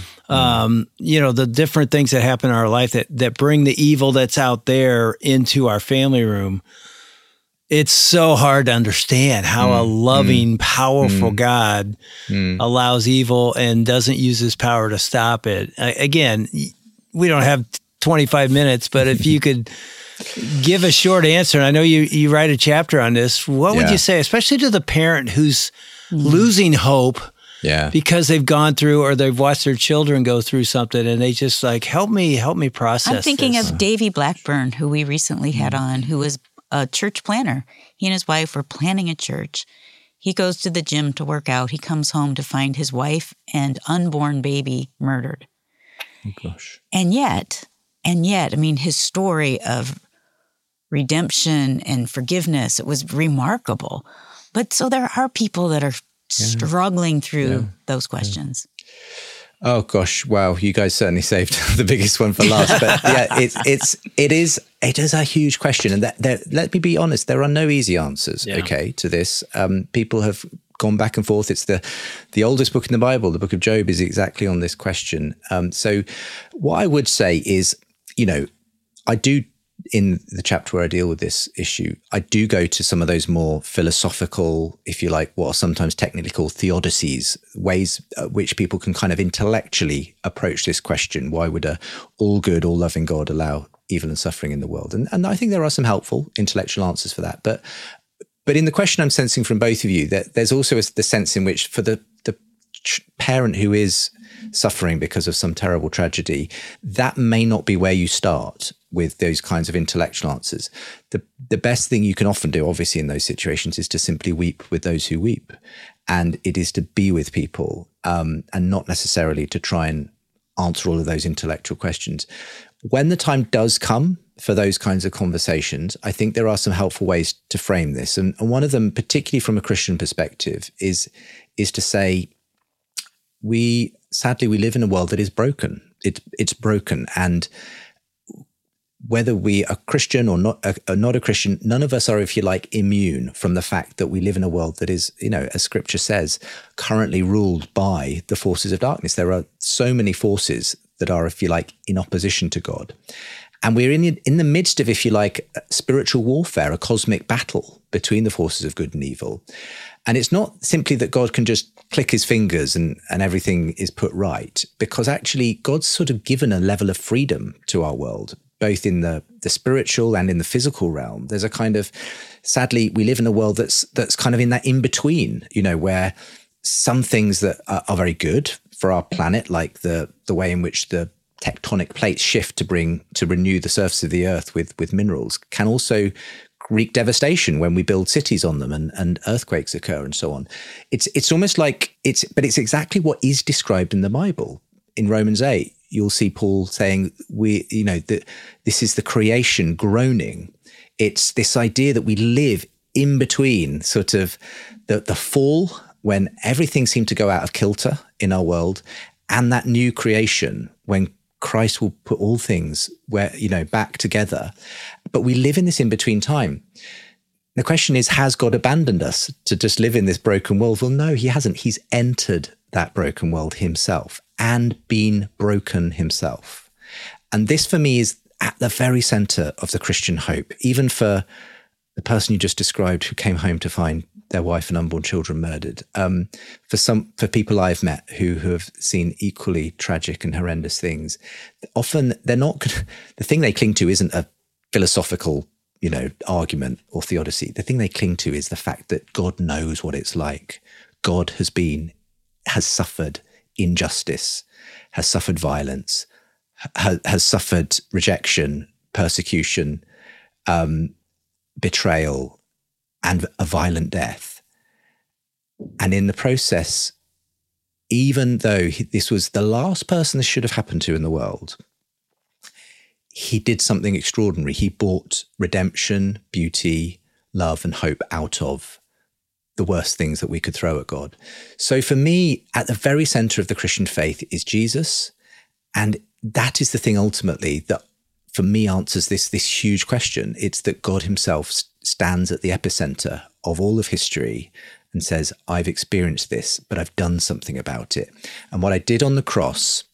The different things that happen in our life that bring the evil that's out there into our family room. It's so hard to understand how a loving, powerful God allows evil and doesn't use his power to stop it. Again, we don't have 25 minutes, but if you could give a short answer, and I know you write a chapter on this, what would you say, especially to the parent who's losing hope because they've gone through or they've watched their children go through something and they just like, help me process I'm thinking this. of Davy Blackburn, who we recently had on, who was a church planner. He and his wife were planning a church. He goes to the gym to work out. He comes home to find his wife and unborn baby murdered. Oh, gosh. And yet, I mean, his story of redemption and forgiveness, it was remarkable. But so there are people that are struggling through those questions. Oh gosh, wow! You guys certainly saved the biggest one for last. But it is a huge question, and let me be honest, there are no easy answers. To this. People have gone back and forth. It's the oldest book in the Bible. The book of Job is exactly on this question. So, what I would say is, I do. In the chapter where I deal with this issue, I do go to some of those more philosophical, if you like, what are sometimes technically called theodicies, ways which people can kind of intellectually approach this question. Why would a all good, all loving God allow evil and suffering in the world? And I think there are some helpful intellectual answers for that. But in the question I'm sensing from both of you, that there's also the sense in which for the parent who is suffering because of some terrible tragedy, that may not be where you start with those kinds of intellectual answers. The best thing you can often do, obviously, in those situations is to simply weep with those who weep. And it is to be with people and not necessarily to try and answer all of those intellectual questions. When the time does come for those kinds of conversations, I think there are some helpful ways to frame this. And one of them, particularly from a Christian perspective, is to say, sadly, we live in a world that is broken. It's broken. And whether we are Christian or not a Christian, none of us are, if you like, immune from the fact that we live in a world that is, as Scripture says, currently ruled by the forces of darkness. There are so many forces that are, if you like, in opposition to God. And we're in the midst of, if you like, spiritual warfare, a cosmic battle between the forces of good and evil. And it's not simply that God can just click his fingers and everything is put right, because actually God's sort of given a level of freedom to our world, both in the spiritual and in the physical realm. There's a kind of, sadly, we live in a world that's kind of in that in-between, where some things that are very good for our planet, like the way in which the tectonic plates shift to renew the surface of the earth with minerals, can also wreak devastation when we build cities on them and earthquakes occur and so on. It's almost like but it's exactly what is described in the Bible. In Romans 8, you'll see Paul saying that this is the creation groaning. It's this idea that we live in between sort of the fall when everything seemed to go out of kilter in our world, and that new creation when Christ will put all things back together. But we live in this in-between time. The question is, has God abandoned us to just live in this broken world? Well, no, he hasn't. He's entered that broken world himself and been broken himself. And this for me is at the very center of the Christian hope, even for the person you just described who came home to find their wife and unborn children murdered. For people I've met who have seen equally tragic and horrendous things, often they're not the thing they cling to isn't a philosophical, argument or theodicy. The thing they cling to is the fact that God knows what it's like. God has suffered injustice, has suffered violence, has suffered rejection, persecution, betrayal, and a violent death. And in the process, even though this was the last person this should have happened to in the world, he did something extraordinary. He brought redemption, beauty, love, and hope out of the worst things that we could throw at God. So for me, at the very center of the Christian faith is Jesus. And that is the thing ultimately that for me answers this huge question. It's that God himself stands at the epicenter of all of history and says, I've experienced this, but I've done something about it. And what I did on the cross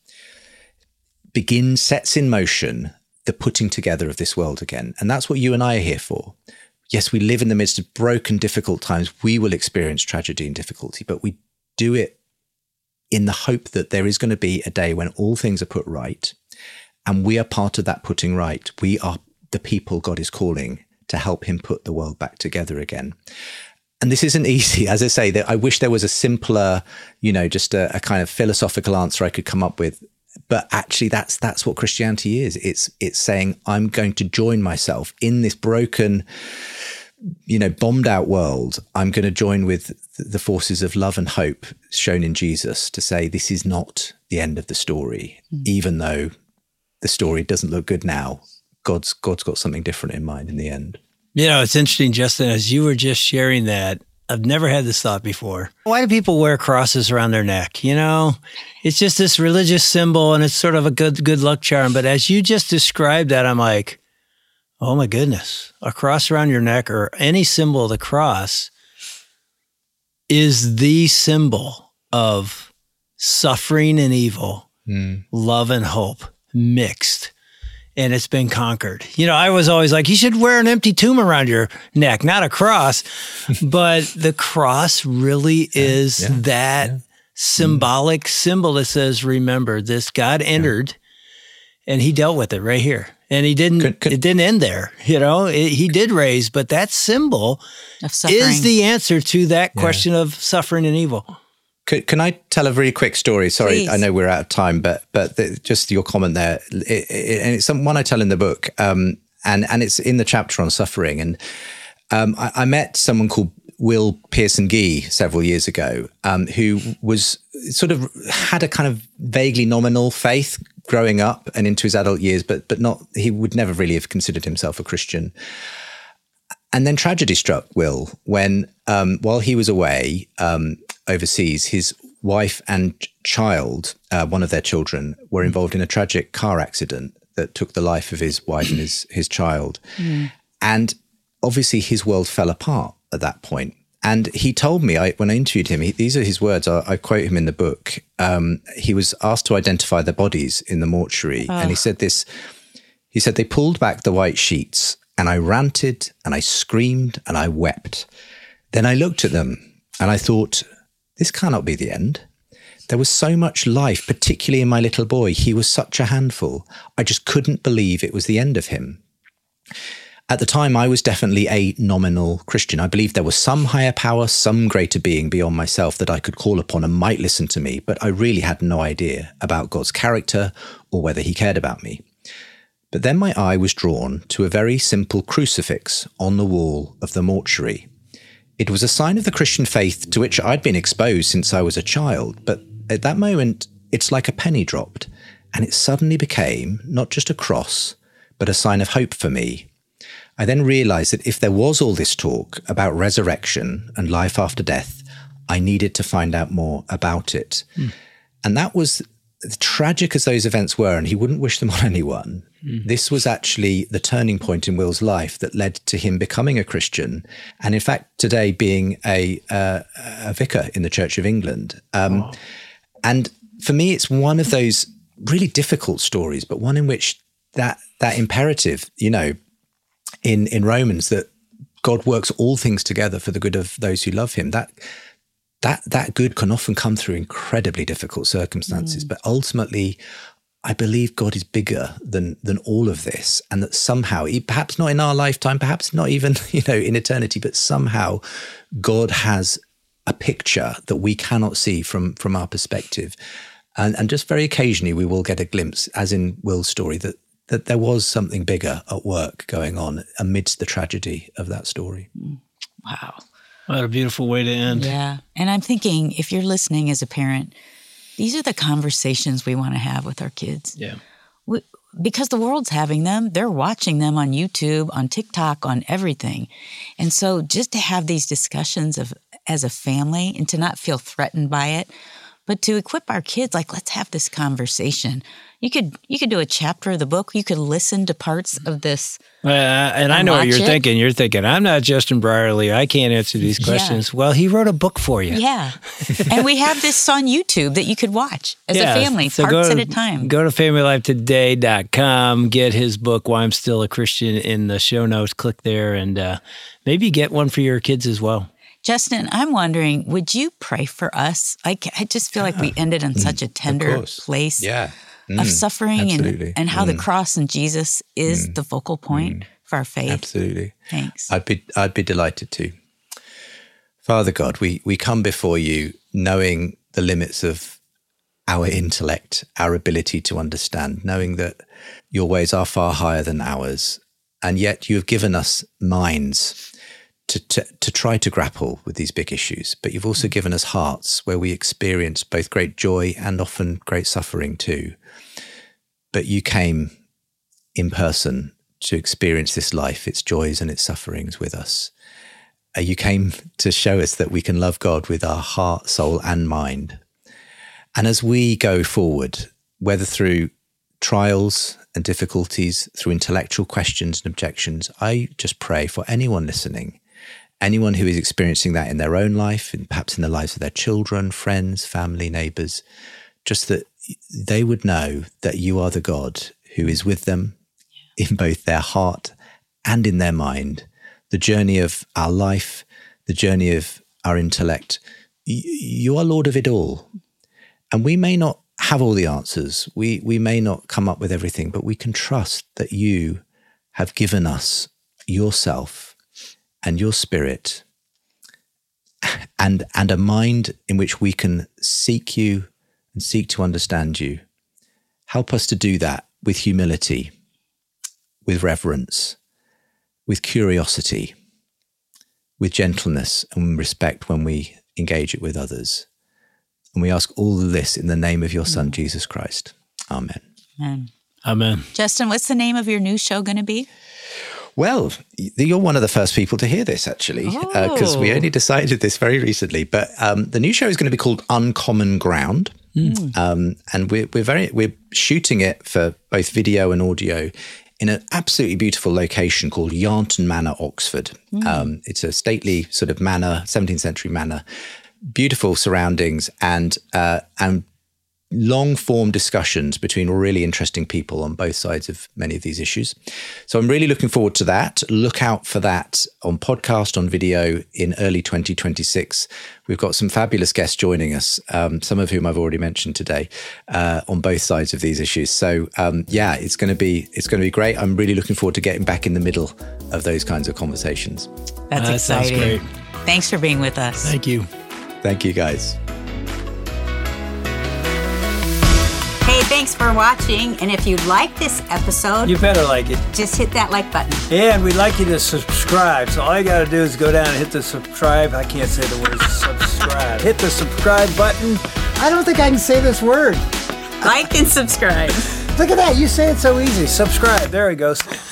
sets in motion the putting together of this world again. And that's what you and I are here for. Yes, we live in the midst of broken, difficult times. We will experience tragedy and difficulty, but we do it in the hope that there is going to be a day when all things are put right. And we are part of that putting right. We are the people God is calling to help him put the world back together again. And this isn't easy. As I say, that I wish there was a simpler, just a kind of philosophical answer I could come up with. But actually, that's what Christianity is. It's saying, I'm going to join myself in this broken, bombed out world. I'm going to join with the forces of love and hope shown in Jesus to say, this is not the end of the story, even though the story doesn't look good now. God's got something different in mind in the end. It's interesting, Justin, as you were just sharing that, I've never had this thought before. Why do people wear crosses around their neck? It's just this religious symbol and it's sort of a good luck charm. But as you just described that, I'm like, oh my goodness, a cross around your neck or any symbol of the cross is the symbol of suffering and evil, love and hope mixed. And it's been conquered. I was always like, you should wear an empty tomb around your neck, not a cross. But the cross really is that symbolic symbol that says, remember this, God entered and he dealt with it right here. And he didn't, it didn't end there. He did raise, but that symbol is the answer to that question of suffering and evil. Can I tell a very quick story? Sorry, Please. I know we're out of time, but just your comment there, and it's one I tell in the book, and it's in the chapter on suffering. And I met someone called Will Pearson Gee several years ago, who was sort of had a kind of vaguely nominal faith growing up and into his adult years, but not. He would never really have considered himself a Christian. And then tragedy struck Will when, while he was away overseas, his wife and child, one of their children, were involved in a tragic car accident that took the life of his wife and his child. And obviously his world fell apart at that point. And he told me, when I interviewed him, these are his words, I quote him in the book. He was asked to identify the bodies in the mortuary. And he said this, he said, they pulled back the white sheets and I ranted and I screamed and I wept. Then I looked at them and I thought, this cannot be the end. There was so much life, particularly in my little boy. He was such a handful. I just couldn't believe it was the end of him. At the time, I was definitely a nominal Christian. I believed there was some higher power, some greater being beyond myself that I could call upon and might listen to me, but I really had no idea about God's character or whether he cared about me. But then my eye was drawn to a very simple crucifix on the wall of the mortuary. It was a sign of the Christian faith to which I'd been exposed since I was a child, but at that moment, it's like a penny dropped, and it suddenly became not just a cross, but a sign of hope for me. I then realized that if there was all this talk about resurrection and life after death, I needed to find out more about it. And that was, tragic as those events were, and he wouldn't wish them on anyone, this was actually the turning point in Will's life that led to him becoming a Christian. And in fact, today being a vicar in the Church of England. And for me, it's one of those really difficult stories, but one in which that imperative, in Romans, that God works all things together for the good of those who love him, that good can often come through incredibly difficult circumstances. But ultimately, I believe God is bigger than all of this, and that somehow, perhaps not in our lifetime, perhaps not even, in eternity, but somehow God has a picture that we cannot see from our perspective. And just very occasionally we will get a glimpse, as in Will's story, that there was something bigger at work going on amidst the tragedy of that story. Wow. What a beautiful way to end. Yeah. And I'm thinking, if you're listening as a parent, these are the conversations we want to have with our kids. Yeah. Because the world's having them. They're watching them on YouTube, on TikTok, on everything. And so just to have these discussions as a family and to not feel threatened by it, but to equip our kids, like, let's have this conversation. You could do a chapter of the book. You could listen to parts of this. And I know what you're thinking. You're thinking, I'm not Justin Brierley. I can't answer these questions. Yeah. Well, he wrote a book for you. Yeah. And we have this on YouTube that you could watch as a family, so parts at a time. Go to FamilyLifeToday.com, get his book, Why I'm Still a Christian, in the show notes. Click there and maybe get one for your kids as well. Justin, I'm wondering, would you pray for us? I just feel like we ended on such a tender place of suffering and how the cross and Jesus is the focal point for our faith. Absolutely. Thanks. I'd be delighted to. Father God, we come before you knowing the limits of our intellect, our ability to understand, knowing that your ways are far higher than ours, and yet you have given us minds to try to grapple with these big issues, but you've also given us hearts where we experience both great joy and often great suffering too. But you came in person to experience this life, its joys and its sufferings with us. You came to show us that we can love God with our heart, soul, and mind. And as we go forward, whether through trials and difficulties, through intellectual questions and objections, I just pray for anyone listening, anyone who is experiencing that in their own life, and perhaps in the lives of their children, friends, family, neighbors, just that they would know that you are the God who is with them in both their heart and in their mind. The journey of our life, the journey of our intellect, you are Lord of it all. And we may not have all the answers. We may not come up with everything, but we can trust that you have given us yourself and your spirit, and a mind in which we can seek you and seek to understand you. Help us to do that with humility, with reverence, with curiosity, with gentleness and respect when we engage it with others. And we ask all of this in the name of your Son, Jesus Christ. Amen. Amen. Amen. Justin, what's the name of your new show going to be? Well, you're one of the first people to hear this, actually, because we only decided this very recently. But the new show is going to be called Uncommon Ground. And we're shooting it for both video and audio in an absolutely beautiful location called Yarnton Manor, Oxford. It's a stately sort of manor, 17th century manor, beautiful surroundings, and long-form discussions between really interesting people on both sides of many of these issues. So I'm really looking forward to that. Look out for that on podcast, on video in early 2026. We've got some fabulous guests joining us, some of whom I've already mentioned today, on both sides of these issues. So it's going to be great. I'm really looking forward to getting back in the middle of those kinds of conversations. That's exciting. Sounds great. Thanks for being with us. Thank you. Thank you, guys. Hey, thanks for watching. And if you like this episode, You better like it. just hit that like button. And we'd like you to subscribe. So all you got to do is go down and hit the subscribe. I can't say the word subscribe. Hit the subscribe button. I don't think I can say this word. Like and subscribe. Look at that. You say it so easy. Subscribe. There it goes.